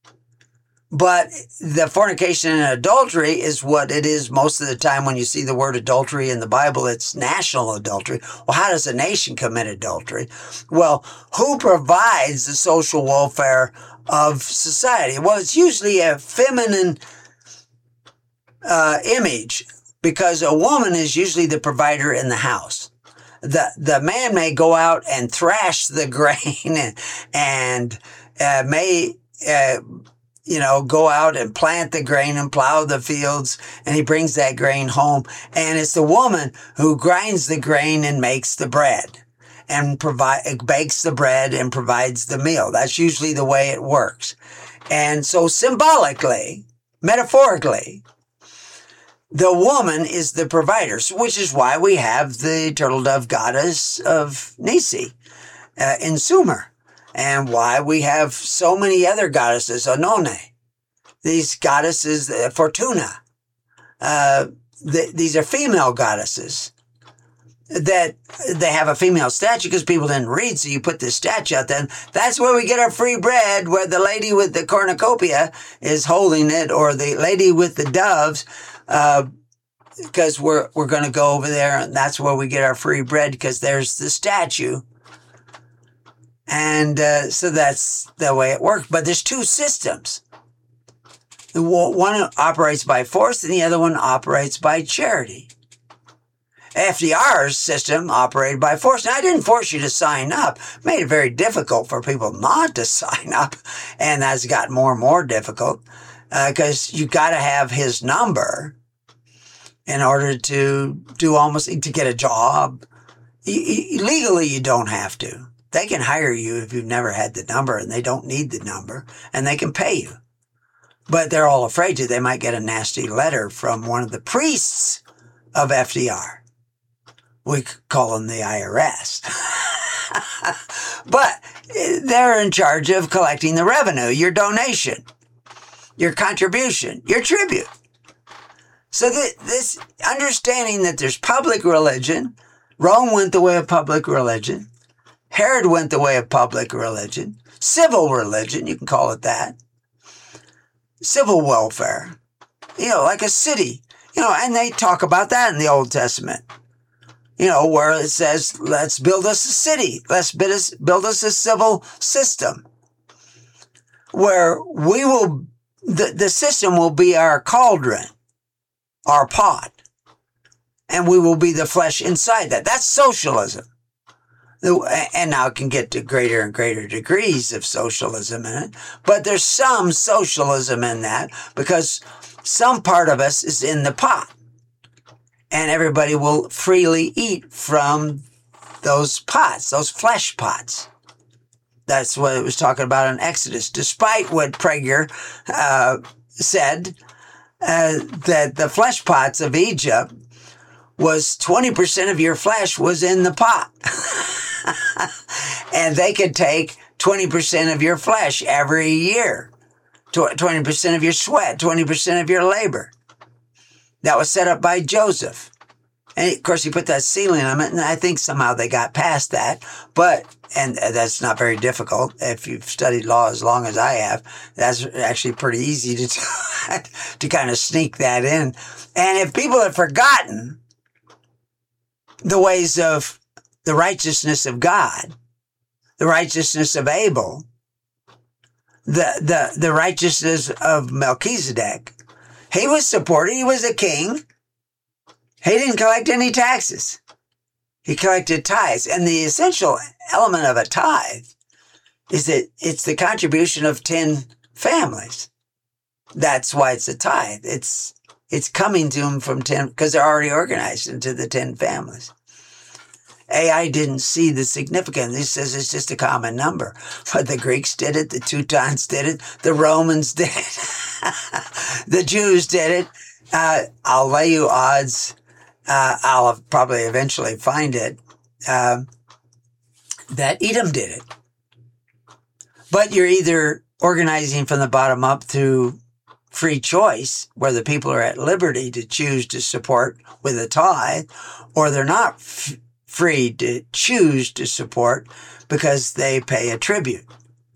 But the fornication and adultery is what it is most of the time when you see the word adultery in the Bible. It's national adultery. Well, how does a nation commit adultery? Well, who provides the social welfare of society? Well, it's usually a feminine uh, image, because a woman is usually the provider in the house. The the man may go out and thrash the grain and, and uh, may, uh, you know, go out and plant the grain and plow the fields, and he brings that grain home. And it's the woman who grinds the grain and makes the bread and provide, bakes the bread and provides the meal. That's usually the way it works. And so symbolically, metaphorically, the woman is the provider, which is why we have the turtle dove goddess of Nisi uh, in Sumer, and why we have so many other goddesses, Onone, these goddesses, uh, Fortuna. Uh, th- these are female goddesses that they have a female statue because people didn't read, so you put this statue out there. That's where we get our free bread, where the lady with the cornucopia is holding it, or the lady with the doves, uh, because we're, we're going to go over there, and that's where we get our free bread, because there's the statue. And uh, so that's the way it works. But there's two systems. One operates by force, and the other one operates by charity. F D R's system operated by force. Now, I didn't force you to sign up. It made it very difficult for people not to sign up, and that's got more and more difficult, because uh, you got to have his number in order to do almost, to get a job. You, you, legally, you don't have to. They can hire you if you've never had the number, and they don't need the number, and they can pay you. But they're all afraid to. They might get a nasty letter from one of the priests of F D R. We could call them the I R S. But they're in charge of collecting the revenue, your donation, your contribution, your tribute. So th- this understanding that there's public religion, Rome went the way of public religion, Herod went the way of public religion, civil religion, you can call it that, civil welfare, you know, like a city, you know, and they talk about that in the Old Testament. You know, where it says, let's build us a city. Let's build us, build us a civil system where we will, the, the system will be our cauldron, our pot, and we will be the flesh inside that. That's socialism. And now it can get to greater and greater degrees of socialism in it. But there's some socialism in that because some part of us is in the pot. And everybody will freely eat from those pots, those flesh pots. That's what it was talking about in Exodus. Despite what Prager uh, said, uh, that the flesh pots of Egypt was twenty percent of your flesh was in the pot. And they could take twenty percent of your flesh every year, twenty percent of your sweat, twenty percent of your labor. That was set up by Joseph. And of course, he put that ceiling on it, and I think somehow they got past that. But, and that's not very difficult. If you've studied law as long as I have, that's actually pretty easy to, to kind of sneak that in. And if people have forgotten the ways of the righteousness of God, the righteousness of Abel, the, the, the righteousness of Melchizedek, he was supported. He was a king. He didn't collect any taxes. He collected tithes. And the essential element of a tithe is that it's the contribution of ten families. That's why it's a tithe. It's, it's coming to them from ten, because they're already organized into the ten families. A I didn't see the significance. He says it's just a common number. But the Greeks did it. The Teutons did it. The Romans did it. The Jews did it. Uh, I'll lay you odds. Uh, I'll probably eventually find it. Uh, that Edom did it. But you're either organizing from the bottom up through free choice, where the people are at liberty to choose to support with a tithe, or they're not f- free to choose to support because they pay a tribute.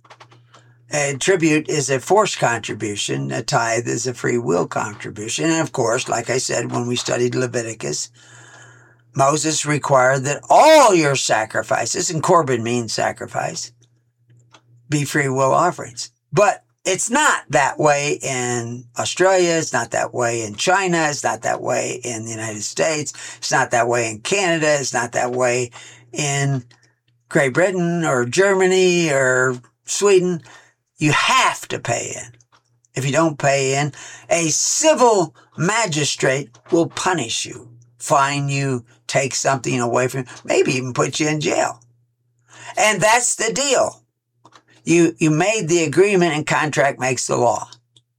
A tribute is a forced contribution. A tithe is a free will contribution. And of course, like I said, when we studied Leviticus, Moses required that all your sacrifices, and Corban means sacrifice, be free will offerings. But it's not that way in Australia. It's not that way in China. It's not that way in the United States. It's not that way in Canada. It's not that way in Great Britain or Germany or Sweden. You have to pay in. If you don't pay in, a civil magistrate will punish you, fine you, take something away from you, maybe even put you in jail. And that's the deal. You, you made the agreement, and contract makes the law.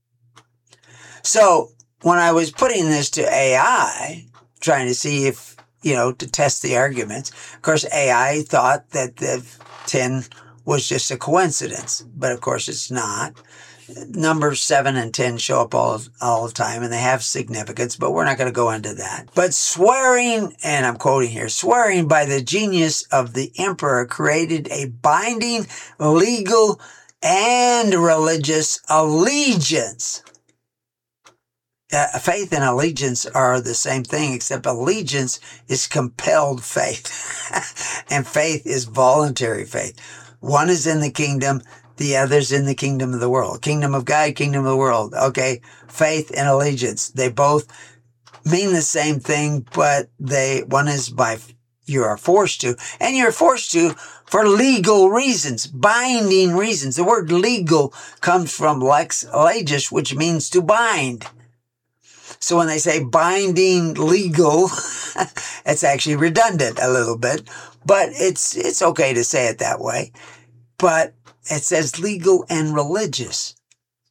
So when I was putting this to A I, trying to see if, you know, to test the arguments, of course, A I thought that the ten was just a coincidence, but of course it's not. Numbers seven and ten show up all, all the time, and they have significance, but we're not going to go into that. But swearing, and I'm quoting here, swearing by the genius of the emperor created a binding, legal, and religious allegiance. Uh, faith and allegiance are the same thing, except allegiance is compelled faith, and faith is voluntary faith. One is in the kingdom, the other's in the kingdom of the world. Kingdom of God, kingdom of the world. Okay, faith and allegiance. They both mean the same thing, but they one is by you are forced to, and you're forced to for legal reasons, binding reasons. The word legal comes from lex legis, which means to bind. So when they say binding legal, it's actually redundant a little bit, but it's it's okay to say it that way. But it says legal and religious.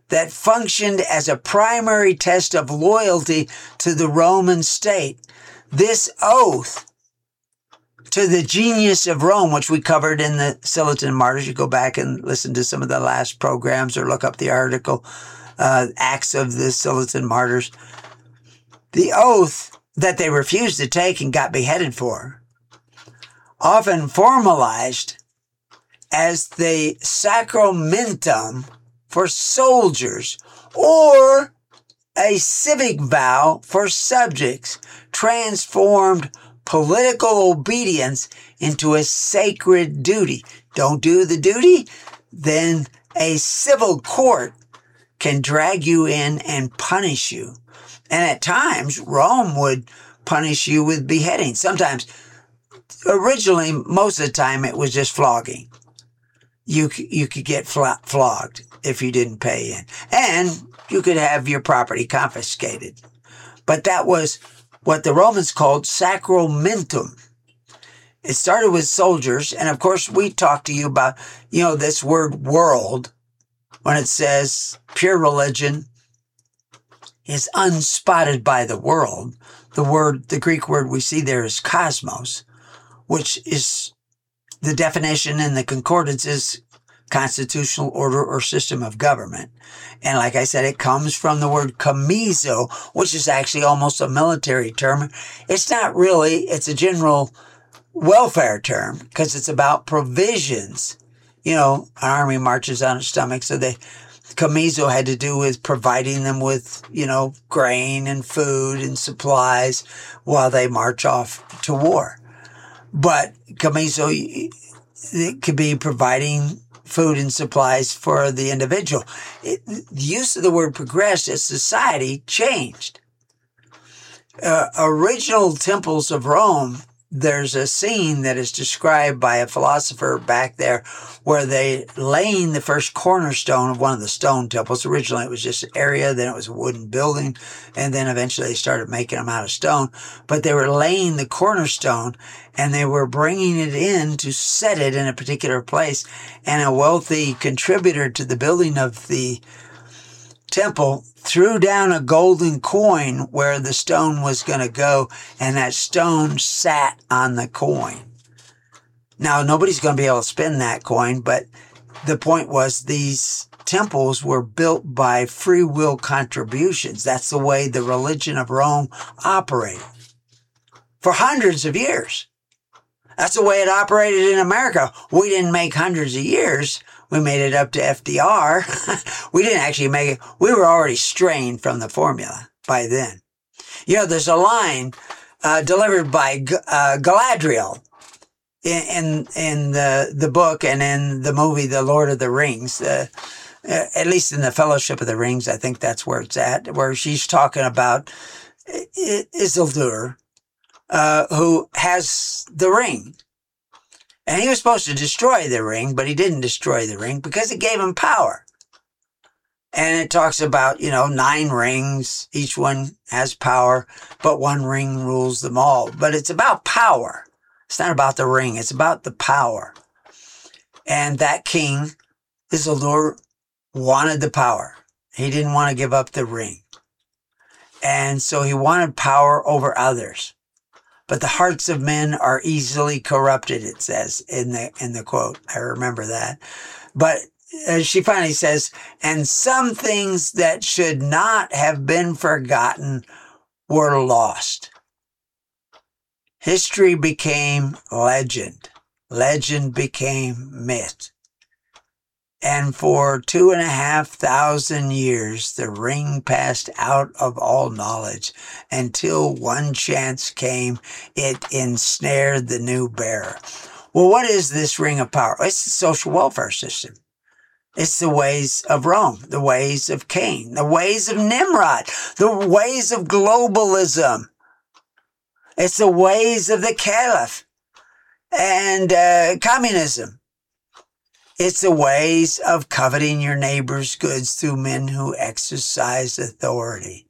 that functioned as a primary test of loyalty to the Roman state. This oath to the genius of Rome, which we covered in the Sillerton Martyrs. You go back and listen to some of the last programs or look up the article, uh, Acts of the Sillerton Martyrs. The oath that they refused to take and got beheaded for, often formalized as the sacramentum for soldiers or a civic vow for subjects, transformed political obedience into a sacred duty. Don't do the duty, then a civil court can drag you in and punish you. And at times, Rome would punish you with beheading. Sometimes, originally, most of the time, it was just flogging. You, you could get flogged if you didn't pay in. And you could have your property confiscated. But that was what the Romans called sacramentum. It started with soldiers. And of course, we talked to you about, you know, this word world, when it says pure religion is unspotted by the world. The word, the Greek word we see there is cosmos, which is the definition in the concordance is constitutional order or system of government. And like I said, it comes from the word komizo, which is actually almost a military term. It's not really, it's a general welfare term because it's about provisions. You know, an army marches on its stomach, so they, komizo had to do with providing them with, you know, grain and food and supplies while they march off to war. But komizo, it could be providing food and supplies for the individual. It, the use of the word progressed as society changed. Uh, original temples of Rome, there's a scene that is described by a philosopher back there where they laying the first cornerstone of one of the stone temples. Originally it was just an area, then it was a wooden building, and then eventually they started making them out of stone. But they were laying the cornerstone and they were bringing it in to set it in a particular place. And a wealthy contributor to the building of the temple threw down a golden coin where the stone was going to go, and that stone sat on the coin. Now, nobody's going to be able to spend that coin, but the point was these temples were built by free will contributions. That's the way the religion of Rome operated for hundreds of years. That's the way it operated in America. We didn't make hundreds of years. We made it up to F D R. We didn't actually make it. We were already strained from the formula by then. You know, there's a line uh, delivered by uh, Galadriel in, in in the the book and in the movie The Lord of the Rings. Uh, uh, at least in the Fellowship of the Rings, I think that's where it's at, where she's talking about Isildur, uh, who has the ring. And he was supposed to destroy the ring, but he didn't destroy the ring because it gave him power. And it talks about, you know, nine rings. Each one has power, but one ring rules them all. But it's about power. It's not about the ring. It's about the power. And that king, Isildur, wanted the power. He didn't want to give up the ring. And so he wanted power over others. But the hearts of men are easily corrupted, it says in the in the quote. I remember that. But uh, she finally says, and some things that should not have been forgotten were lost. History became legend. Legend became myth. And for two and a half thousand years, the ring passed out of all knowledge until one chance came, it ensnared the new bearer. Well, what is this ring of power? It's the social welfare system. It's the ways of Rome, the ways of Cain, the ways of Nimrod, the ways of globalism. It's the ways of the Caliph and uh, communism. It's the ways of coveting your neighbor's goods through men who exercise authority.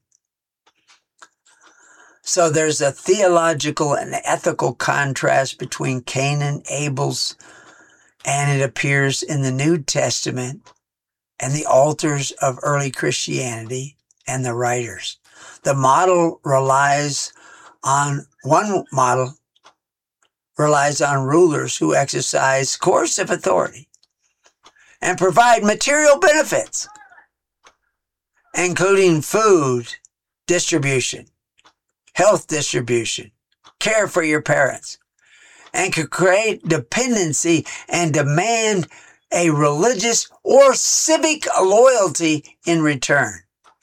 So there's a theological and ethical contrast between Cain and Abel's, and it appears in the New Testament and the altars of early Christianity and the writers. The model relies on, one model relies on rulers who exercise coercive authority and provide material benefits, including food distribution, health distribution, care for your parents, and could create dependency and demand a religious or civic loyalty in return.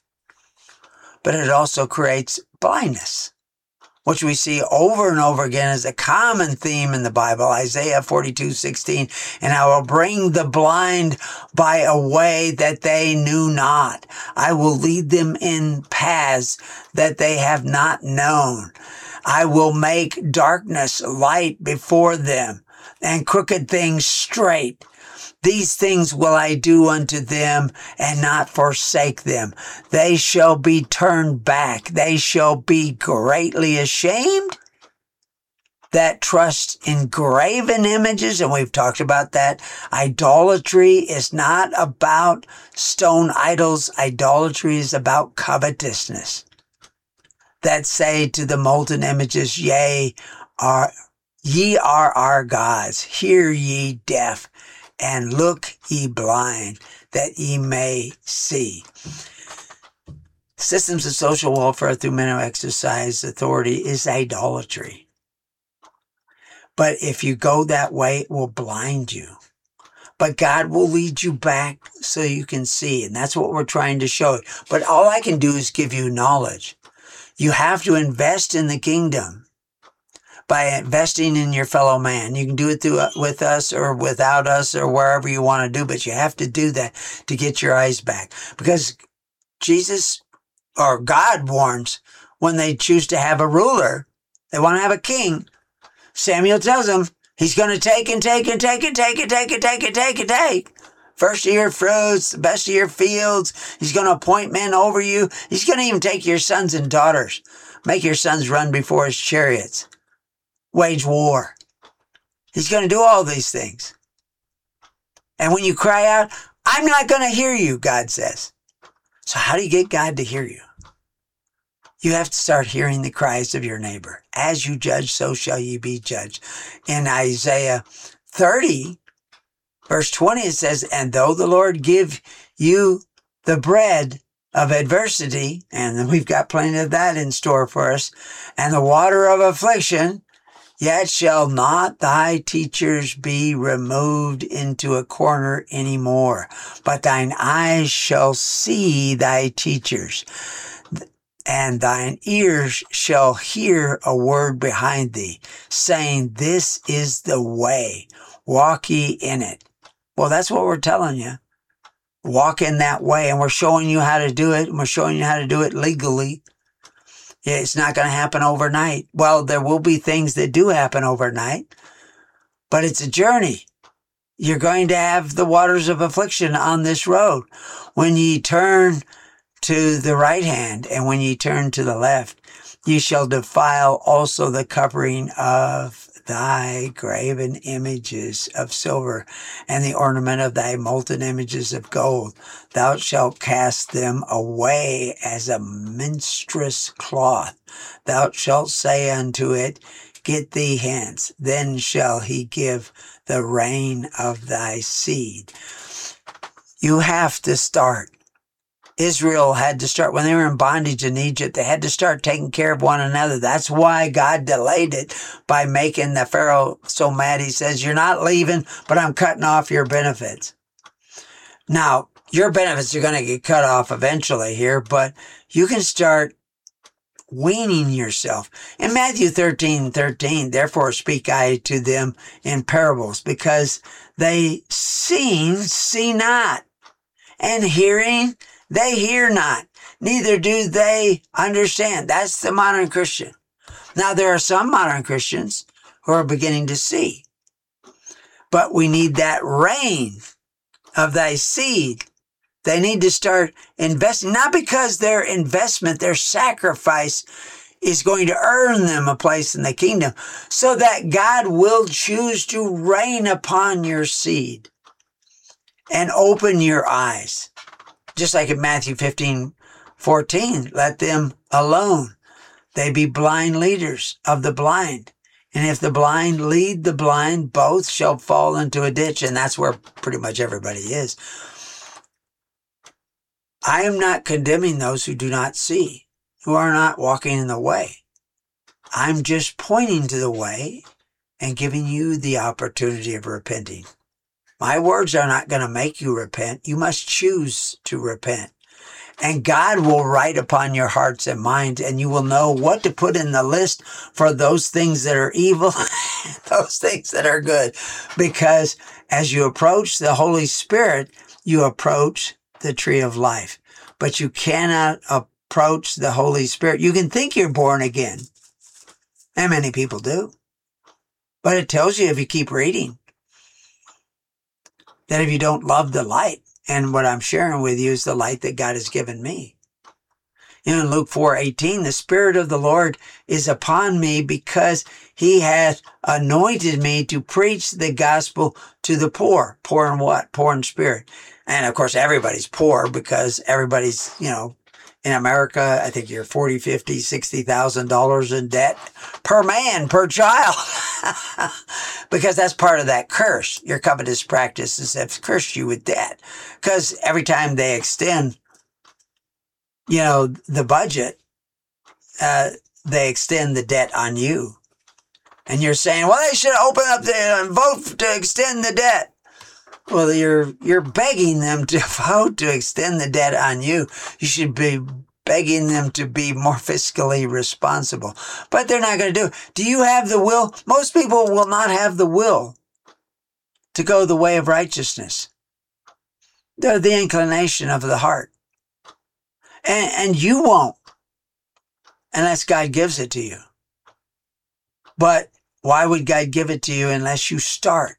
But it also creates blindness, which we see over and over again as a common theme in the Bible. Isaiah forty-two sixteen, and I will bring the blind by a way that they knew not. I will lead them in paths that they have not known. I will make darkness light before them, and crooked things straight. These things will I do unto them, and not forsake them. They shall be turned back. They shall be greatly ashamed that trust in graven images. And we've talked about that. Idolatry is not about stone idols. Idolatry is about covetousness. That say to the molten images, yea, are, ye are our gods. Hear ye deaf, and look ye blind, that ye may see. Systems of social welfare through men who exercise authority is idolatry. But if you go that way, it will blind you. But God will lead you back so you can see. And that's what we're trying to show. But all I can do is give you knowledge. You have to invest in the kingdom by investing in your fellow man. You can do it through, with us or without us or wherever you want to do, but you have to do that to get your eyes back. Because Jesus or God warns when they choose to have a ruler, they want to have a king. Samuel tells them he's going to take and take and take and take and take and take and take and take. First of your fruits, the best of your fields. He's going to appoint men over you. He's going to even take your sons and daughters. Make your sons run before his chariots. Wage war. He's going to do all these things. And when you cry out, I'm not going to hear you, God says. So how do you get God to hear you? You have to start hearing the cries of your neighbor. As you judge, so shall ye be judged. In Isaiah thirty, verse twenty, it says, and though the Lord give you the bread of adversity, and we've got plenty of that in store for us, and the water of affliction, yet shall not thy teachers be removed into a corner any more, but thine eyes shall see thy teachers, and thine ears shall hear a word behind thee, saying, this is the way, walk ye in it. Well, that's what we're telling you. Walk in that way, and we're showing you how to do it, and we're showing you how to do it legally. Yeah, it's not going to happen overnight. Well, there will be things that do happen overnight, but it's a journey. You're going to have the waters of affliction on this road. When ye turn to the right hand and when ye turn to the left, ye shall defile also the covering of thy graven images of silver and the ornament of thy molten images of gold. Thou shalt cast them away as a minstrous cloth. Thou shalt say unto it, get thee hence. Then shall he give the rain of thy seed. You have to start. Israel had to start, when they were in bondage in Egypt, they had to start taking care of one another. That's why God delayed it by making the Pharaoh so mad. He says, you're not leaving, but I'm cutting off your benefits. Now, your benefits are going to get cut off eventually here, but you can start weaning yourself. In Matthew thirteen thirteen, therefore speak I to them in parables, because they seeing, see not, and hearing, they hear not, neither do they understand. That's the modern Christian. Now, there are some modern Christians who are beginning to see, but we need that rain of thy seed. They need to start investing, not because their investment, their sacrifice is going to earn them a place in the kingdom, so that God will choose to rain upon your seed and open your eyes. Just like in Matthew fifteen fourteen, let them alone. They be blind leaders of the blind. And if the blind lead the blind, both shall fall into a ditch. And that's where pretty much everybody is. I am not condemning those who do not see, who are not walking in the way. I'm just pointing to the way and giving you the opportunity of repenting. My words are not going to make you repent. You must choose to repent. And God will write upon your hearts and minds, and you will know what to put in the list for those things that are evil, those things that are good. Because as you approach the Holy Spirit, you approach the tree of life. But you cannot approach the Holy Spirit. You can think you're born again. And many people do. But it tells you, if you keep reading, that if you don't love the light, and what I'm sharing with you is the light that God has given me. You know, in Luke four eighteen, the Spirit of the Lord is upon me because he hath anointed me to preach the gospel to the poor. Poor in what? Poor in spirit. And of course, everybody's poor because everybody's, you know, in America, I think you're forty, fifty, sixty thousand dollars in debt per man, per child. Because that's part of that curse. Your covetous practices have cursed you with debt. Because every time they extend, you know, the budget, uh, they extend the debt on you. And you're saying, well, they should open up the, and vote to extend the debt. Well, you're you're begging them to vote to extend the debt on you. You should be begging them to be more fiscally responsible. But they're not going to do it. Do you have the will? Most people will not have the will to go the way of righteousness. They're the inclination of the heart. And, and you won't, unless God gives it to you. But why would God give it to you unless you start?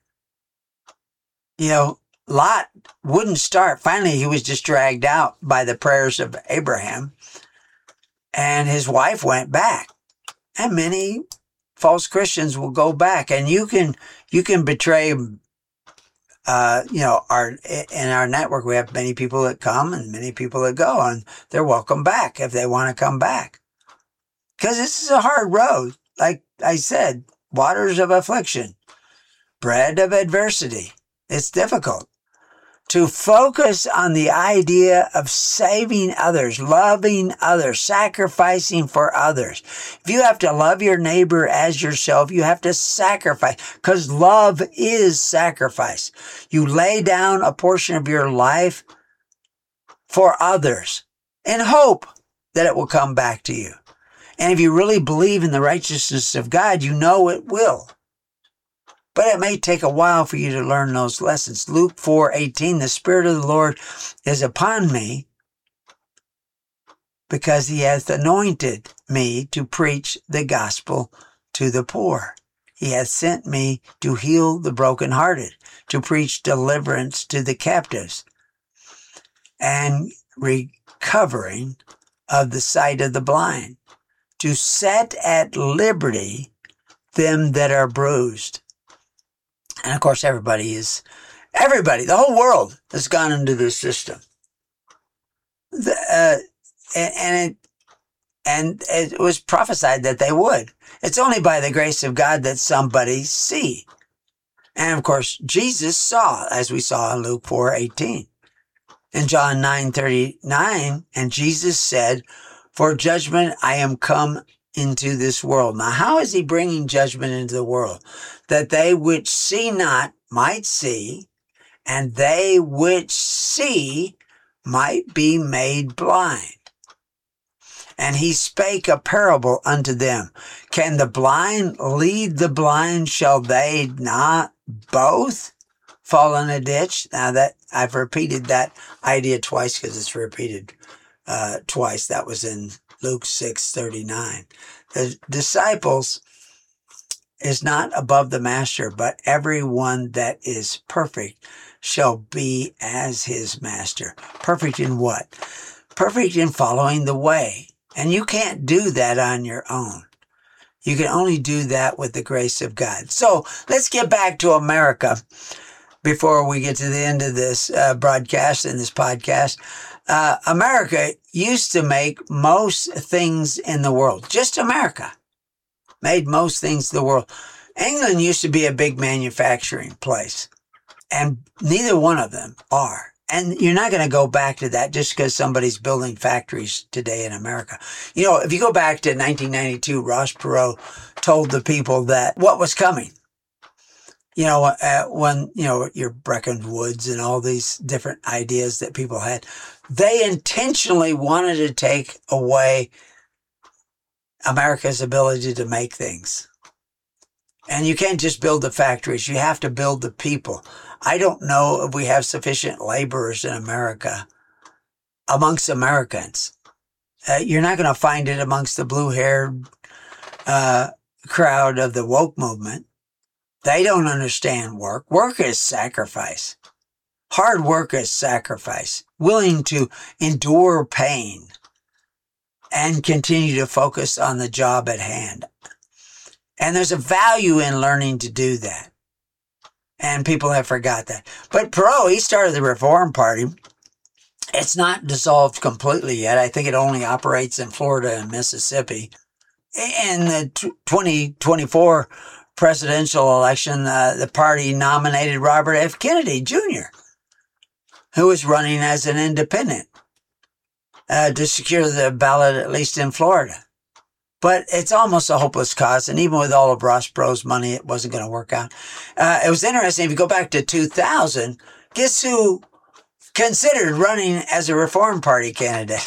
You know, Lot wouldn't start. Finally, he was just dragged out by the prayers of Abraham, and his wife went back. And many false Christians will go back, and you can you can betray. Uh, you know, our in our network we have many people that come and many people that go, and they're welcome back if they want to come back. Because this is a hard road, like I said, waters of affliction, bread of adversity. It's difficult to focus on the idea of saving others, loving others, sacrificing for others. If you have to love your neighbor as yourself, you have to sacrifice, because love is sacrifice. You lay down a portion of your life for others in hope that it will come back to you. And if you really believe in the righteousness of God, you know it will. But it may take a while for you to learn those lessons. Luke four eighteen, the Spirit of the Lord is upon me because he hath anointed me to preach the gospel to the poor. He hath sent me to heal the brokenhearted, to preach deliverance to the captives, and recovering of the sight of the blind, to set at liberty them that are bruised. And of course, everybody is, everybody, the whole world has gone into this system. The, uh, and, and it, and it was prophesied that they would. It's only by the grace of God that somebody see. And of course, Jesus saw, as we saw in Luke four eighteen. In John nine thirty-nine, and Jesus said, for judgment I am come into this world. Now, how is he bringing judgment into the world? That they which see not might see, and they which see might be made blind. And he spake a parable unto them. Can the blind lead the blind? Shall they not both fall in a ditch? Now that I've repeated that idea twice because it's repeated uh, twice. That was in Luke six thirty-nine. The disciples is not above the master, but everyone that is perfect shall be as his master. Perfect in what? Perfect in following the way. And you can't do that on your own. You can only do that with the grace of God. So let's get back to America before we get to the end of this uh, broadcast and this podcast. Uh, America used to make most things in the world. Just America made most things in the world. England used to be a big manufacturing place, and neither one of them are. And you're not going to go back to that just because somebody's building factories today in America. You know, if you go back to nineteen ninety-two, Ross Perot told the people that what was coming. You know, uh, when, you know, your Brecon Woods and all these different ideas that people had, they intentionally wanted to take away America's ability to make things. And you can't just build the factories. You have to build the people. I don't know if we have sufficient laborers in America amongst Americans. Uh, you're not going to find it amongst the blue-haired uh, crowd of the woke movement. They don't understand work. Work is sacrifice. Hard work is sacrifice. Willing to endure pain and continue to focus on the job at hand. And there's a value in learning to do that. And people have forgot that. But Perot, he started the Reform Party. It's not dissolved completely yet. I think it only operates in Florida and Mississippi. In the twenty twenty-four presidential election, uh, the party nominated Robert F. Kennedy, Junior, who was running as an independent uh, to secure the ballot, at least in Florida. But it's almost a hopeless cause, and even with all of Ross Perot's money, it wasn't going to work out. Uh, it was interesting, if you go back to two thousand, guess who considered running as a Reform Party candidate?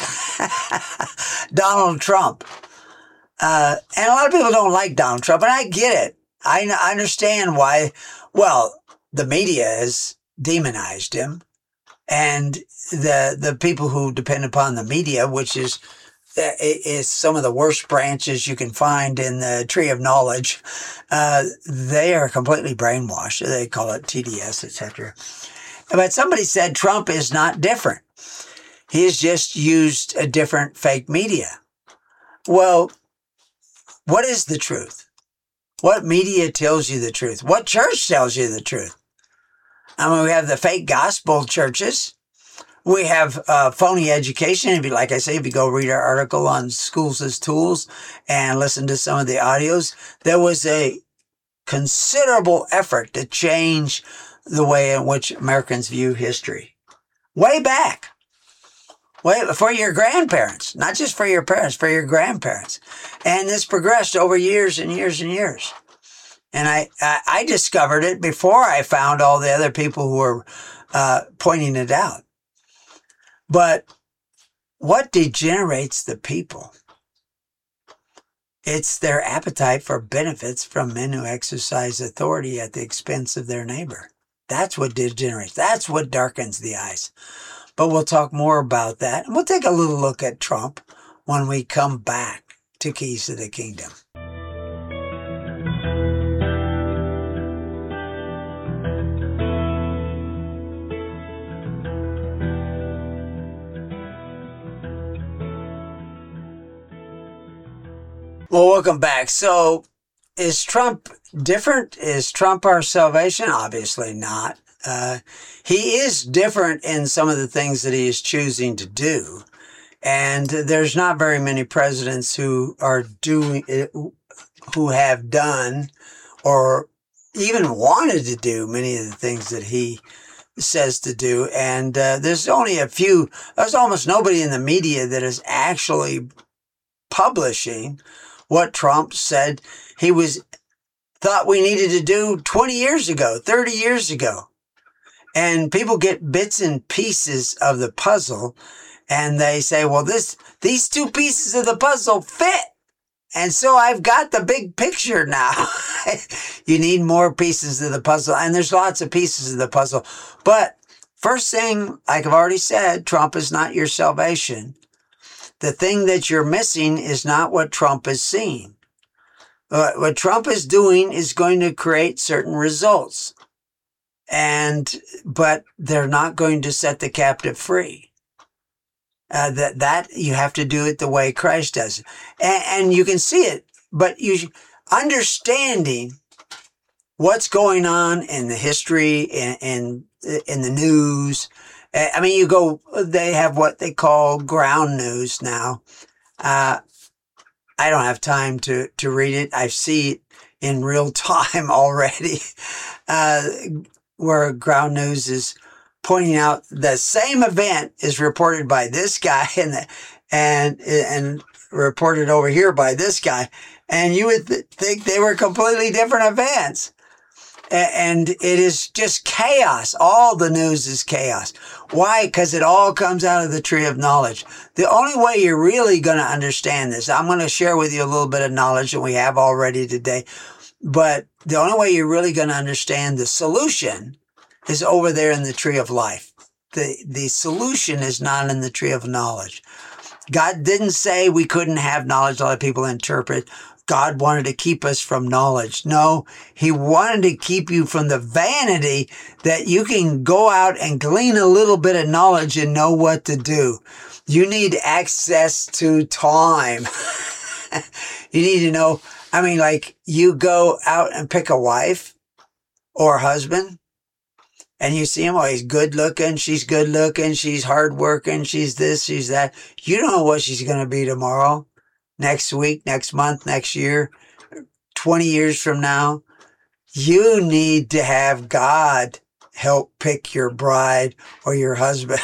Donald Trump. Uh, and a lot of people don't like Donald Trump, and I get it. I, I understand why. Well, the media has demonized him, and the the people who depend upon the media, which is is some of the worst branches you can find in the tree of knowledge, uh, they are completely brainwashed. They call it T D S, et cetera. But somebody said Trump is not different. He's just used a different fake media. Well, what is the truth? What media tells you the truth? What church tells you the truth? I mean, we have the fake gospel churches. We have uh, phony education. If you, like I say, if you go read our article on schools as tools and listen to some of the audios, there was a considerable effort to change the way in which Americans view history. Way back. Way, for your grandparents, not just for your parents, for your grandparents. And this progressed over years and years and years. And I, I, I discovered it before I found all the other people who were uh, pointing it out. But what degenerates the people? It's their appetite for benefits from men who exercise authority at the expense of their neighbor. That's what degenerates. That's what darkens the eyes. But we'll talk more about that. And we'll take a little look at Trump when we come back to Keys to the Kingdom. Well, welcome back. So, is Trump different? Is Trump our salvation? Obviously not. Uh, he is different in some of the things that he is choosing to do. And there's not very many presidents who are doing it, who have done or even wanted to do many of the things that he says to do. And uh, there's only a few, there's almost nobody in the media that is actually publishing what Trump said he was thought we needed to do twenty years ago, thirty years ago. And people get bits and pieces of the puzzle and they say, well, this, these two pieces of the puzzle fit. And so I've got the big picture now. You need more pieces of the puzzle. And there's lots of pieces of the puzzle. But first thing, like I've already said, Trump is not your salvation. The thing that you're missing is not what Trump is seeing. Uh, what Trump is doing is going to create certain results. And, but they're not going to set the captive free. Uh, that, that you have to do it the way Christ does. And, and you can see it, but you, understanding what's going on in the history, in, in, in the news, I mean, you go, they have what they call ground news now. Uh, I don't have time to, to read it. I see it in real time already, uh, where ground news is pointing out the same event is reported by this guy and the, and and reported over here by this guy, and you would th- think they were completely different events. And it is just chaos. All the news is chaos. Why? Because it all comes out of the tree of knowledge. The only way you're really going to understand this, I'm going to share with you a little bit of knowledge that we have already today, but the only way you're really going to understand the solution is over there in the tree of life. The, the solution is not in the tree of knowledge. God didn't say we couldn't have knowledge. A lot of people interpret God wanted to keep us from knowledge. No, he wanted to keep you from the vanity that you can go out and glean a little bit of knowledge and know what to do. You need access to time. You need to know, I mean, like you go out and pick a wife or a husband and you see him, oh, he's good looking, she's good looking, she's hard working, she's this, she's that. You don't know what she's going to be tomorrow. Next week, next month, next year, twenty years from now. You need to have God help pick your bride or your husband.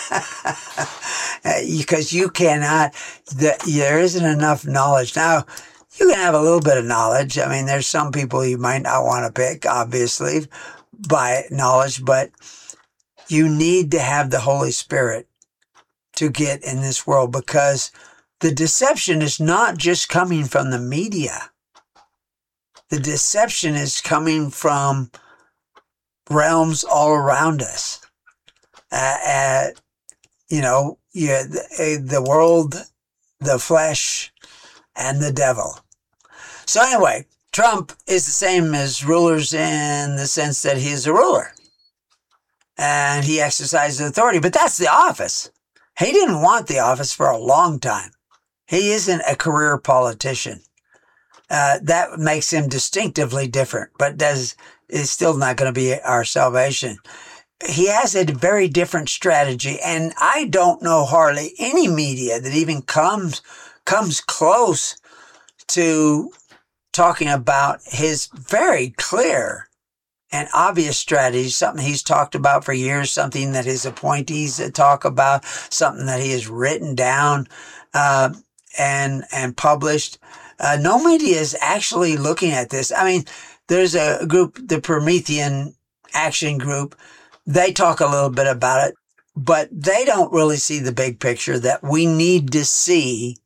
Because you cannot, there isn't enough knowledge. Now, you can have a little bit of knowledge. I mean, there's some people you might not want to pick, obviously, by knowledge, but you need to have the Holy Spirit to get in this world, because the deception is not just coming from the media. The deception is coming from realms all around us. Uh, uh, you know, yeah, the, the world, the flesh, and the devil. So anyway, Trump is the same as rulers in the sense that he is a ruler. And he exercises authority, but that's the office. He didn't want the office for a long time. He isn't a career politician. Uh, that makes him distinctively different, but does is still not going to be our salvation. He has a very different strategy, and I don't know hardly any media that even comes comes close to talking about his very clear and obvious strategy, something he's talked about for years, something that his appointees talk about, something that he has written down uh, and and published. Uh, no media is actually looking at this. I mean, there's a group, the Promethean Action Group. They talk a little bit about it, but they don't really see the big picture that we need to see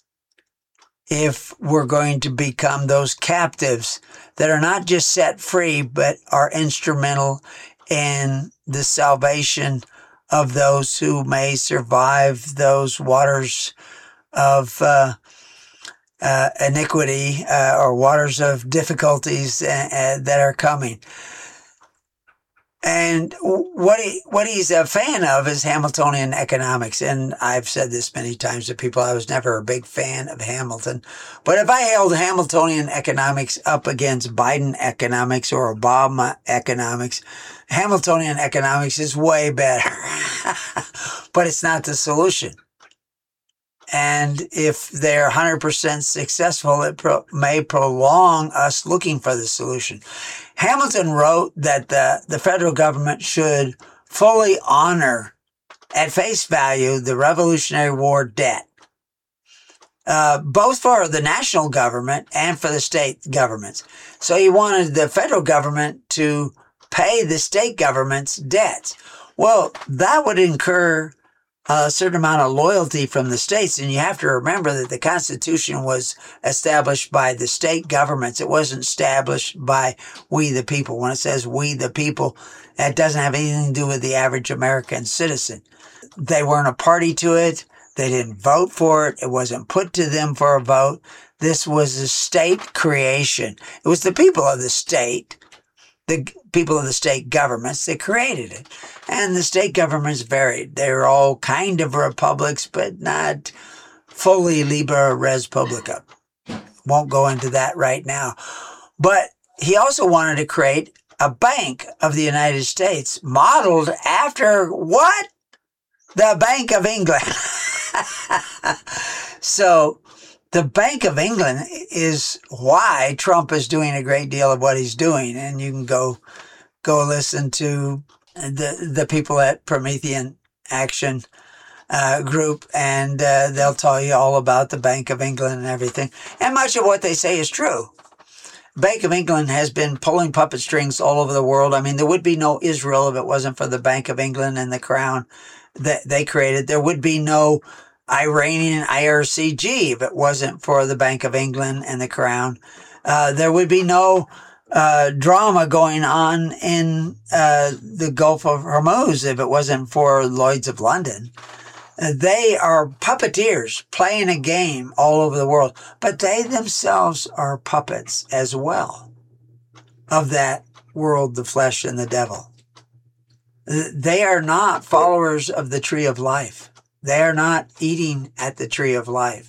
if we're going to become those captives that are not just set free, but are instrumental in the salvation of those who may survive those waters of uh, uh, iniquity uh, or waters of difficulties uh, uh, that are coming. And what he, what he's a fan of is Hamiltonian economics. And I've said this many times to people, I was never a big fan of Hamilton. But if I held Hamiltonian economics up against Biden economics or Obama economics, Hamiltonian economics is way better. But it's not the solution. And if they're one hundred percent successful, it pro- may prolong us looking for the solution. Hamilton wrote that the, the federal government should fully honor at face value the Revolutionary War debt, uh, both for the national government and for the state governments. So he wanted the federal government to pay the state government's debts. Well, that would incur a certain amount of loyalty from the states. And you have to remember that the Constitution was established by the state governments. It wasn't established by we the people. When it says we the people, that doesn't have anything to do with the average American citizen. They weren't a party to it. They didn't vote for it. It wasn't put to them for a vote. This was a state creation. It was the people of the state, the people of the state governments that created it. And the state governments varied. They were all kind of republics, but not fully Liber Res Publica. Won't go into that right now. But he also wanted to create a bank of the United States modeled after what? The Bank of England. So the Bank of England is why Trump is doing a great deal of what he's doing. And you can go go listen to the the people at Promethean Action uh, Group, and uh, they'll tell you all about the Bank of England and everything. And much of what they say is true. Bank of England has been pulling puppet strings all over the world. I mean, there would be no Israel if it wasn't for the Bank of England and the crown that they created. There would be no Iranian I R C G if it wasn't for the Bank of England and the crown. Uh, there would be no uh, drama going on in uh, the Gulf of Hormuz if it wasn't for Lloyd's of London. Uh, they are puppeteers playing a game all over the world, but they themselves are puppets as well of that world, the flesh, and the devil. They are not followers of the tree of life. They are not eating at the tree of life.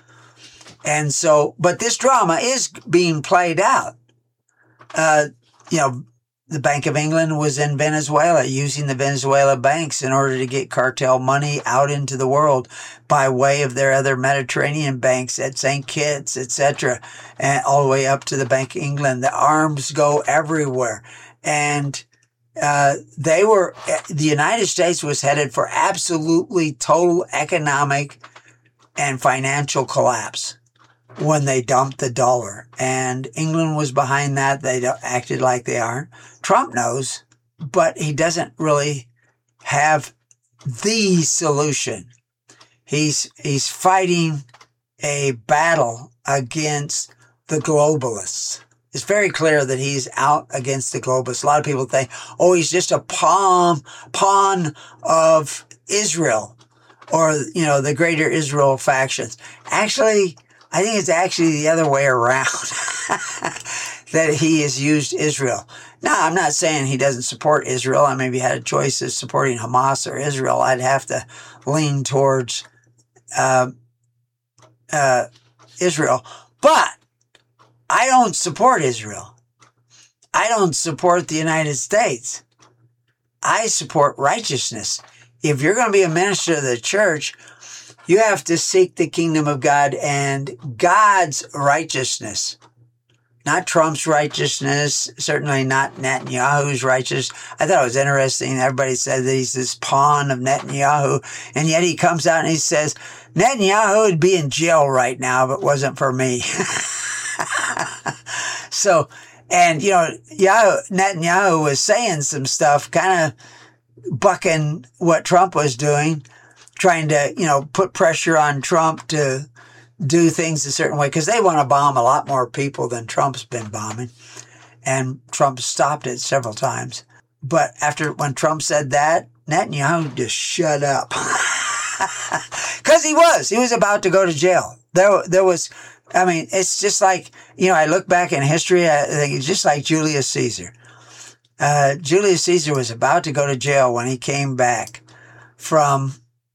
And so, but this drama is being played out. Uh, you know, the Bank of England was in Venezuela using the Venezuela banks in order to get cartel money out into the world by way of their other Mediterranean banks at Saint Kitts, et cetera, and all the way up to the Bank of England. The arms go everywhere. And uh, they were, the United States was headed for absolutely total economic and financial collapse when they dumped the dollar. And England was behind that. They acted like they aren't. Trump knows, but he doesn't really have the solution. He's, he's fighting a battle against the globalists. It's very clear that he's out against the globalists. A lot of people think, oh, he's just a pawn, pawn of Israel or, you know, the greater Israel factions. Actually, I think it's actually the other way around, that he has used Israel. Now, I'm not saying he doesn't support Israel. I maybe had a choice of supporting Hamas or Israel. I'd have to lean towards uh, uh, Israel. But I don't support Israel. I don't support the United States. I support righteousness. If you're going to be a minister of the church, you have to seek the kingdom of God and God's righteousness. Not Trump's righteousness, certainly not Netanyahu's righteousness. I thought it was interesting. Everybody said that he's this pawn of Netanyahu, and yet he comes out and he says, Netanyahu would be in jail right now if it wasn't for me. So, and, you know, Netanyahu was saying some stuff, kind of bucking what Trump was doing, trying to, you know, put pressure on Trump to do things a certain way, because they want to bomb a lot more people than Trump's been bombing. And Trump stopped it several times. But after, when Trump said that, Netanyahu just shut up. Because he was. He was about to go to jail. There, there was, I mean, it's just like, you know, I look back in history, I think it's just like Julius Caesar. Uh, Julius Caesar was about to go to jail when he came back from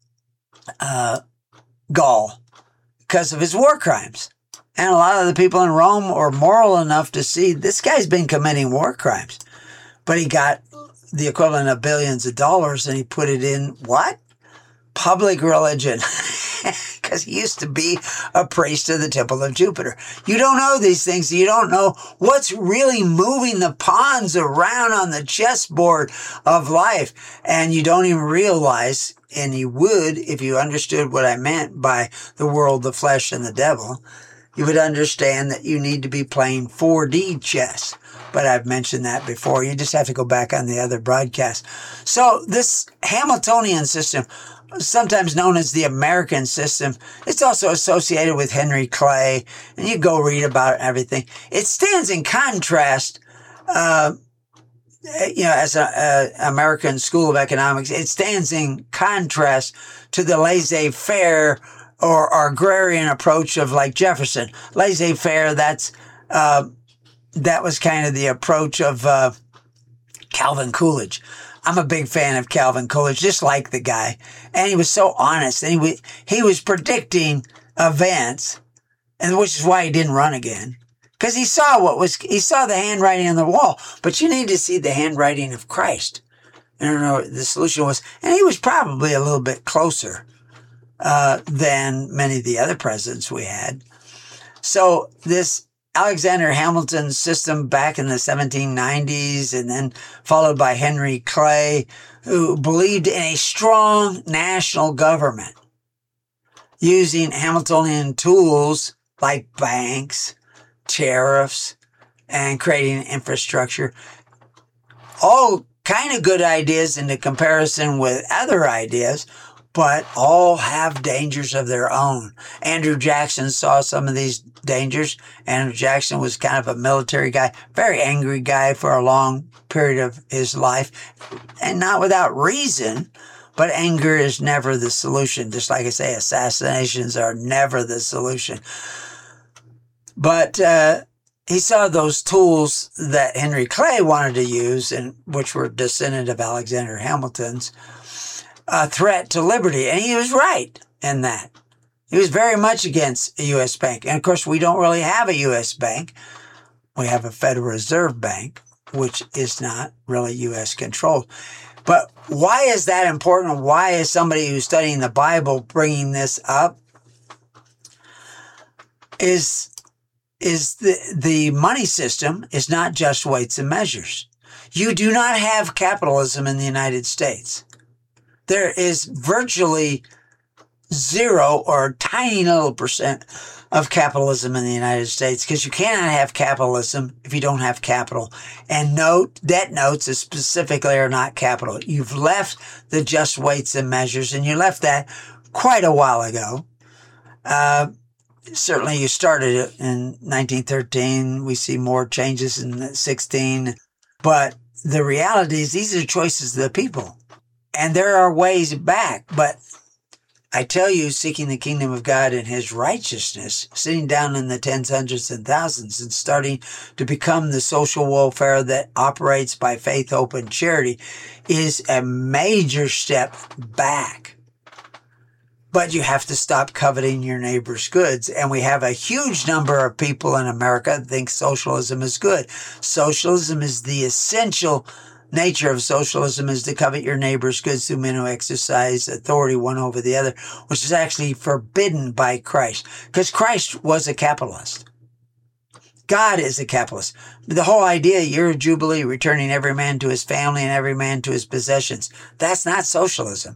uh, Gaul because of his war crimes. And a lot of the people in Rome were moral enough to see this guy's been committing war crimes. But he got the equivalent of billions of dollars and he put it in what? Public religion. Because he used to be a priest of the Temple of Jupiter. You don't know these things. You don't know what's really moving the pawns around on the chessboard of life. And you don't even realize, and you would if you understood what I meant by the world, the flesh, and the devil, you would understand that you need to be playing four D chess. But I've mentioned that before. You just have to go back on the other broadcast. So this Hamiltonian system, sometimes known as the American system, it's also associated with Henry Clay, and you go read about it and everything. It stands in contrast, uh, you know, as an American School of Economics, it stands in contrast to the laissez-faire or, or agrarian approach of like Jefferson. Laissez-faire, that's, uh, that was kind of the approach of uh, Calvin Coolidge. I'm a big fan of Calvin Coolidge, just like the guy. And he was so honest. And he was, he was predicting events, and which is why he didn't run again. Because he saw what was, he saw the handwriting on the wall. But you need to see the handwriting of Christ. I don't know what the solution was. And he was probably a little bit closer uh, than many of the other presidents we had. So this Alexander Hamilton system back in the seventeen nineties, and then followed by Henry Clay, who believed in a strong national government using Hamiltonian tools like banks, tariffs, and creating infrastructure. All kind of good ideas in the comparison with other ideas, but all have dangers of their own. Andrew Jackson saw some of these dangers. Andrew Jackson was kind of a military guy, very angry guy for a long period of his life, and not without reason, but anger is never the solution. Just like I say, assassinations are never the solution. But uh, he saw those tools that Henry Clay wanted to use, and which were descendant of Alexander Hamilton's, a threat to liberty. And he was right in that. He was very much against a U S bank. And of course, we don't really have a U S bank. We have a Federal Reserve Bank, which is not really U S controlled. But why is that important? Why is somebody who's studying the Bible bringing this up? Is, is the, the money system is not just weights and measures. You do not have capitalism in the United States. There is virtually zero or a tiny little percent of capitalism in the United States, because you cannot have capitalism if you don't have capital. And note, debt notes is specifically are not capital. You've left the just weights and measures, and you left that quite a while ago. Uh, certainly you started it in nineteen thirteen. We see more changes in sixteen. But the reality is these are choices of the people. And there are ways back, but I tell you, seeking the kingdom of God and his righteousness, sitting down in the tens, hundreds, and thousands, and starting to become the social welfare that operates by faith, hope, and charity is a major step back. But you have to stop coveting your neighbor's goods. And we have a huge number of people in America that think socialism is good. Socialism is the essential nature of socialism is to covet your neighbor's goods through men who exercise authority one over the other, which is actually forbidden by Christ, because Christ was a capitalist. God is a capitalist. The whole idea, year of Jubilee, returning every man to his family and every man to his possessions, that's not socialism.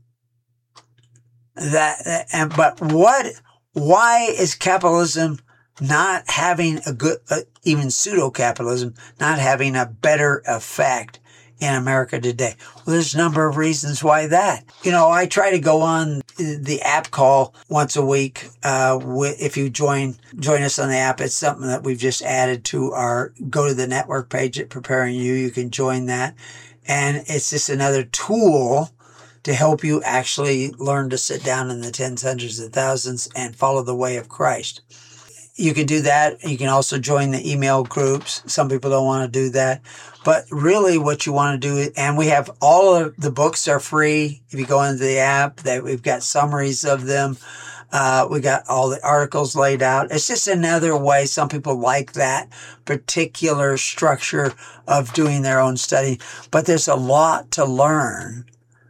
That, and, but what, why is capitalism not having a good, uh, even pseudo-capitalism, not having a better effect in America today? Well, there's a number of reasons why that. You know, I try to go on the app call once a week. Uh, if you join, join us on the app, it's something that we've just added to our, go to the network page at Preparing You. You can join that. And it's just another tool to help you actually learn to sit down in the tens, hundreds, and thousands and follow the way of Christ. You can do that. You can also join the email groups. Some people don't want to do that. But really what you want to do, and we have all of the books are free. If you go into the app, that we've got summaries of them. Uh, we got all the articles laid out. It's just another way. Some people like that particular structure of doing their own study. But there's a lot to learn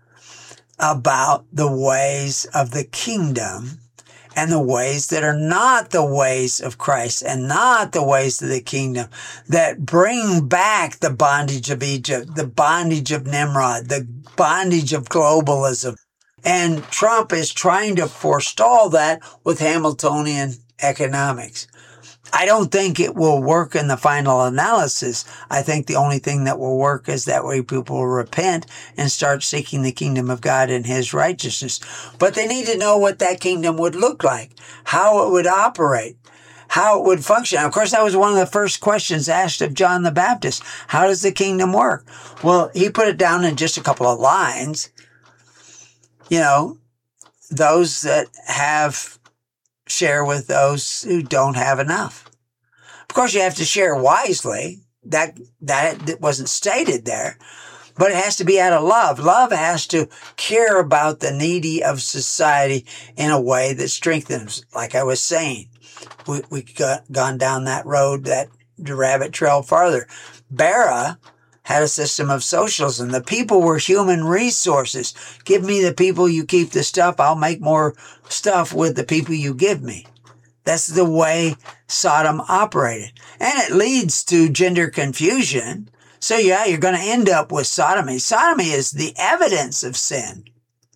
about the ways of the kingdom and the ways that are not the ways of Christ and not the ways of the kingdom, that bring back the bondage of Egypt, the bondage of Nimrod, the bondage of globalism. And Trump is trying to forestall that with Hamiltonian economics. I don't think it will work in the final analysis. I think the only thing that will work is that way people will repent and start seeking the kingdom of God and his righteousness. But they need to know what that kingdom would look like, how it would operate, how it would function. Of course, that was one of the first questions asked of John the Baptist. How does the kingdom work? Well, he put it down in just a couple of lines. You know, those that have share with those who don't have enough. Of course, you have to share wisely. That, that wasn't stated there, but it has to be out of love. Love has to care about the needy of society in a way that strengthens. Like I was saying, we, we got gone down that road, that the rabbit trail farther. Bera had a system of socialism. The people were human resources. Give me the people, you keep the stuff. I'll make more stuff with the people you give me. That's the way Sodom operated. And it leads to gender confusion. So yeah, you're going to end up with sodomy. Sodomy is the evidence of sin.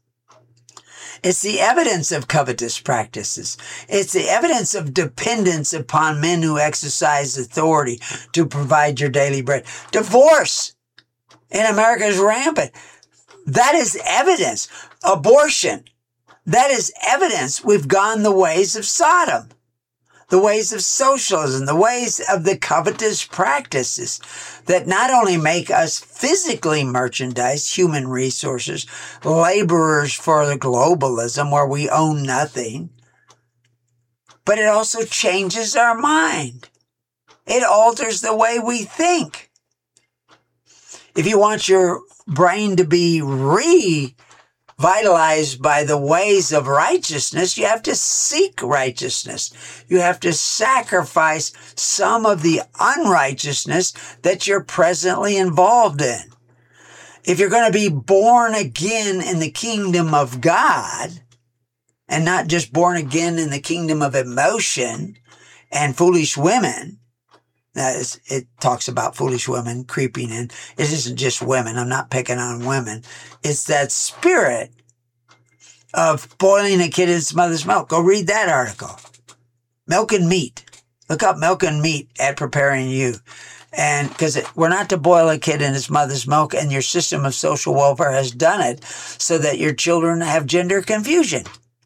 It's the evidence of covetous practices. It's the evidence of dependence upon men who exercise authority to provide your daily bread. Divorce in America is rampant. That is evidence. Abortion, that is evidence we've gone the ways of Sodom, the ways of socialism, the ways of the covetous practices that not only make us physically merchandise, human resources, laborers for the globalism where we own nothing, but it also changes our mind. It alters the way we think. If you want your brain to be re vitalized by the ways of righteousness, you have to seek righteousness. You have to sacrifice some of the unrighteousness that you're presently involved in. If you're going to be born again in the kingdom of God, and not just born again in the kingdom of emotion and foolish women, that is, it talks about foolish women creeping in. It isn't just women. I'm not picking on women. It's that spirit of boiling a kid in its mother's milk. Go read that article. Milk and meat. Look up milk and meat at Preparing You. And because we're not to boil a kid in its mother's milk, and your system of social welfare has done it so that your children have gender confusion.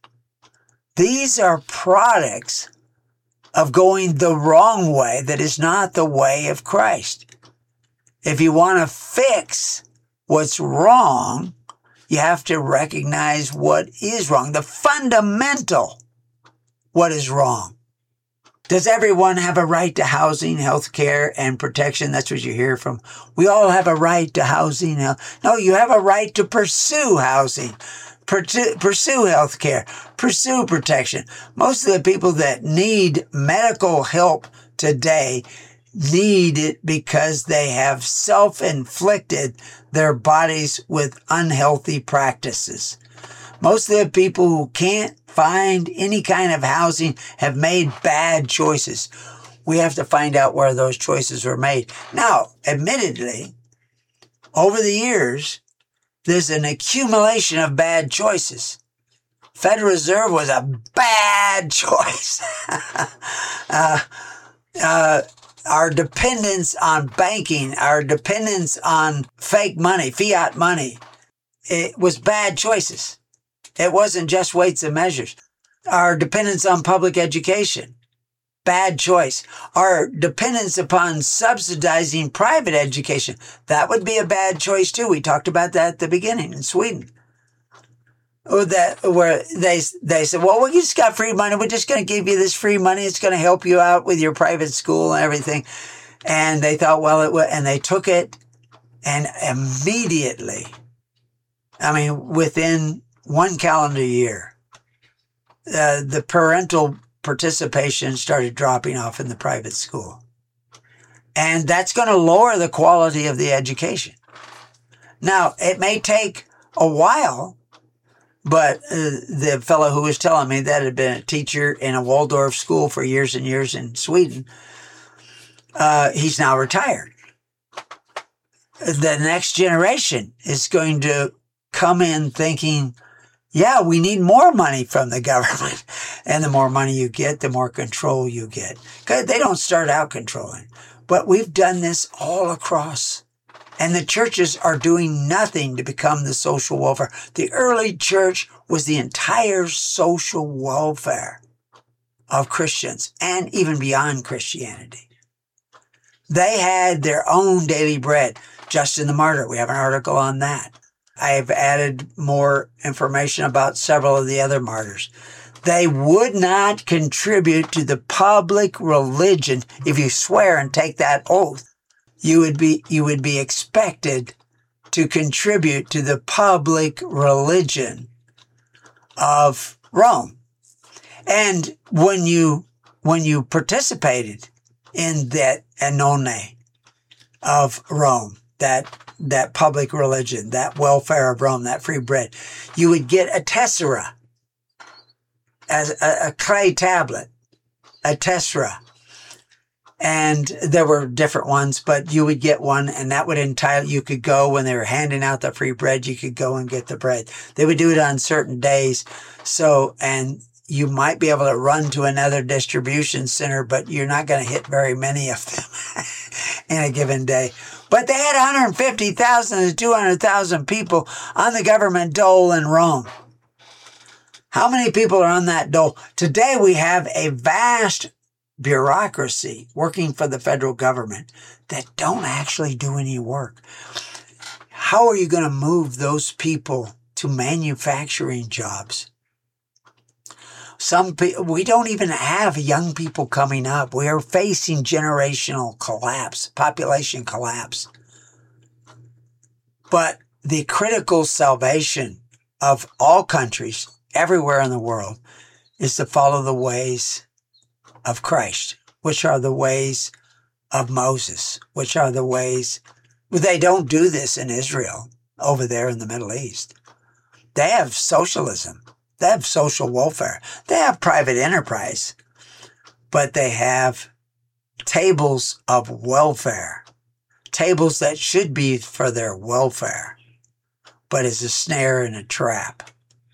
These are products of going the wrong way that is not the way of Christ. If you want to fix what's wrong, you have to recognize what is wrong, the fundamental what is wrong. Does everyone have a right to housing, health care, and protection? That's what you hear from. We all have a right to housing. No, you have a right to pursue housing. Pursue health care, pursue protection. Most of the people that need medical help today need it because they have self-inflicted their bodies with unhealthy practices. Most of the people who can't find any kind of housing have made bad choices. We have to find out where those choices were made. Now, admittedly, over the years, there's an accumulation of bad choices. Federal Reserve was a bad choice. uh, uh, our dependence on banking, our dependence on fake money, fiat money, it was bad choices. It wasn't just weights and measures. Our dependence on public education, bad choice. Our dependence upon subsidizing private education, that would be a bad choice too. We talked about that at the beginning in Sweden. Or that, where they they said, well, we just got free money. We're just going to give you this free money. It's going to help you out with your private school and everything. And they thought, well, it would, and they took it, and immediately, I mean, within one calendar year, uh, the parental participation started dropping off in the private school. And that's going to lower the quality of the education. Now, it may take a while, but uh, the fellow who was telling me that had been a teacher in a Waldorf school for years and years in Sweden, uh, he's now retired. The next generation is going to come in thinking, yeah, we need more money from the government. And the more money you get, the more control you get. Because they don't start out controlling. But we've done this all across. And the churches are doing nothing to become the social welfare. The early church was the entire social welfare of Christians and even beyond Christianity. They had their own daily bread. Justin the Martyr, we have an article on that. I've added more information about several of the other martyrs. They would not contribute to the public religion. If you swear and take that oath, you would be, you would be expected to contribute to the public religion of Rome. And when you, when you participated in that annone of Rome, that that public religion, that welfare of Rome, that free bread. You would get a tessera, as a, a clay tablet, a tessera. And there were different ones, but you would get one, and that would entitle, you could go when they were handing out the free bread, you could go and get the bread. They would do it on certain days. So, and you might be able to run to another distribution center, but you're not going to hit very many of them in a given day. But they had one hundred fifty thousand to two hundred thousand people on the government dole in Rome. How many people are on that dole? Today we have a vast bureaucracy working for the federal government that don't actually do any work. How are you going to move those people to manufacturing jobs? Some pe- we don't even have young people coming up. We are facing generational collapse, population collapse. But the critical salvation of all countries, everywhere in the world, is to follow the ways of Christ, which are the ways of Moses, which are the ways. Well, they don't do this in Israel, over there in the Middle East. They have socialism. They have social welfare. They have private enterprise, but they have tables of welfare, tables that should be for their welfare, but is a snare and a trap.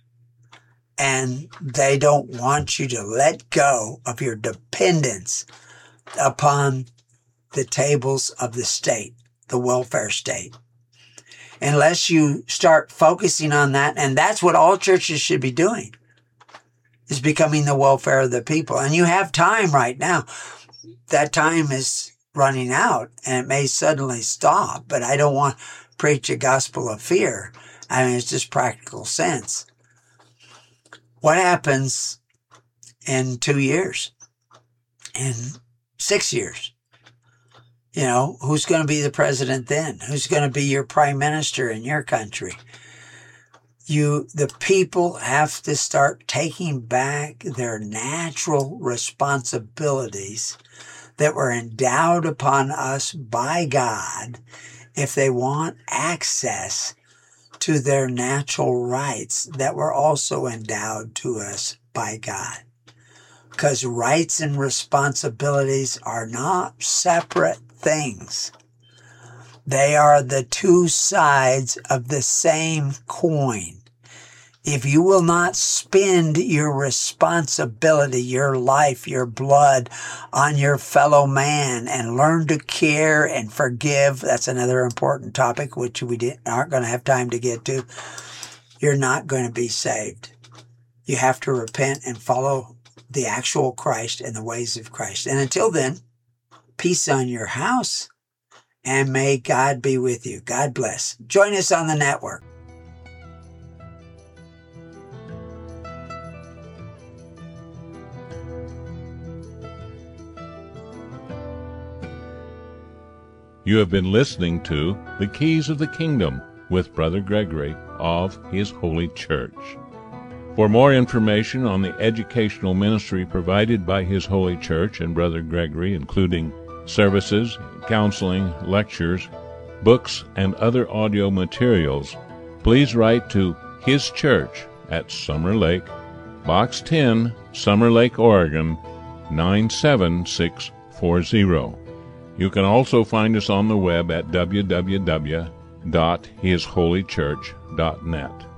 And they don't want you to let go of your dependence upon the tables of the state, the welfare state. Unless you start focusing on that, and that's what all churches should be doing, is becoming the welfare of the people. And you have time right now. That time is running out, and it may suddenly stop, but I don't want to preach a gospel of fear. I mean, it's just practical sense. What happens in two years, in six years? You know, who's going to be the president then? Who's going to be your prime minister in your country? You, the people have to start taking back their natural responsibilities that were endowed upon us by God if they want access to their natural rights that were also endowed to us by God. Because rights and responsibilities are not separate things. They are the two sides of the same coin. If you will not spend your responsibility, your life, your blood on your fellow man and learn to care and forgive, that's another important topic which we aren't going to have time to get to, you're not going to be saved. You have to repent and follow the actual Christ and the ways of Christ. And until then, peace on your house, and may God be with you. God bless. Join us on the network. You have been listening to The Keys of the Kingdom with Brother Gregory of His Holy Church. For more information on the educational ministry provided by His Holy Church and Brother Gregory, including services, counseling, lectures, books, and other audio materials, please write to His Church at Summer Lake, Box ten, Summer Lake, Oregon, nine seven six four zero. You can also find us on the web at w w w dot his holy church dot net.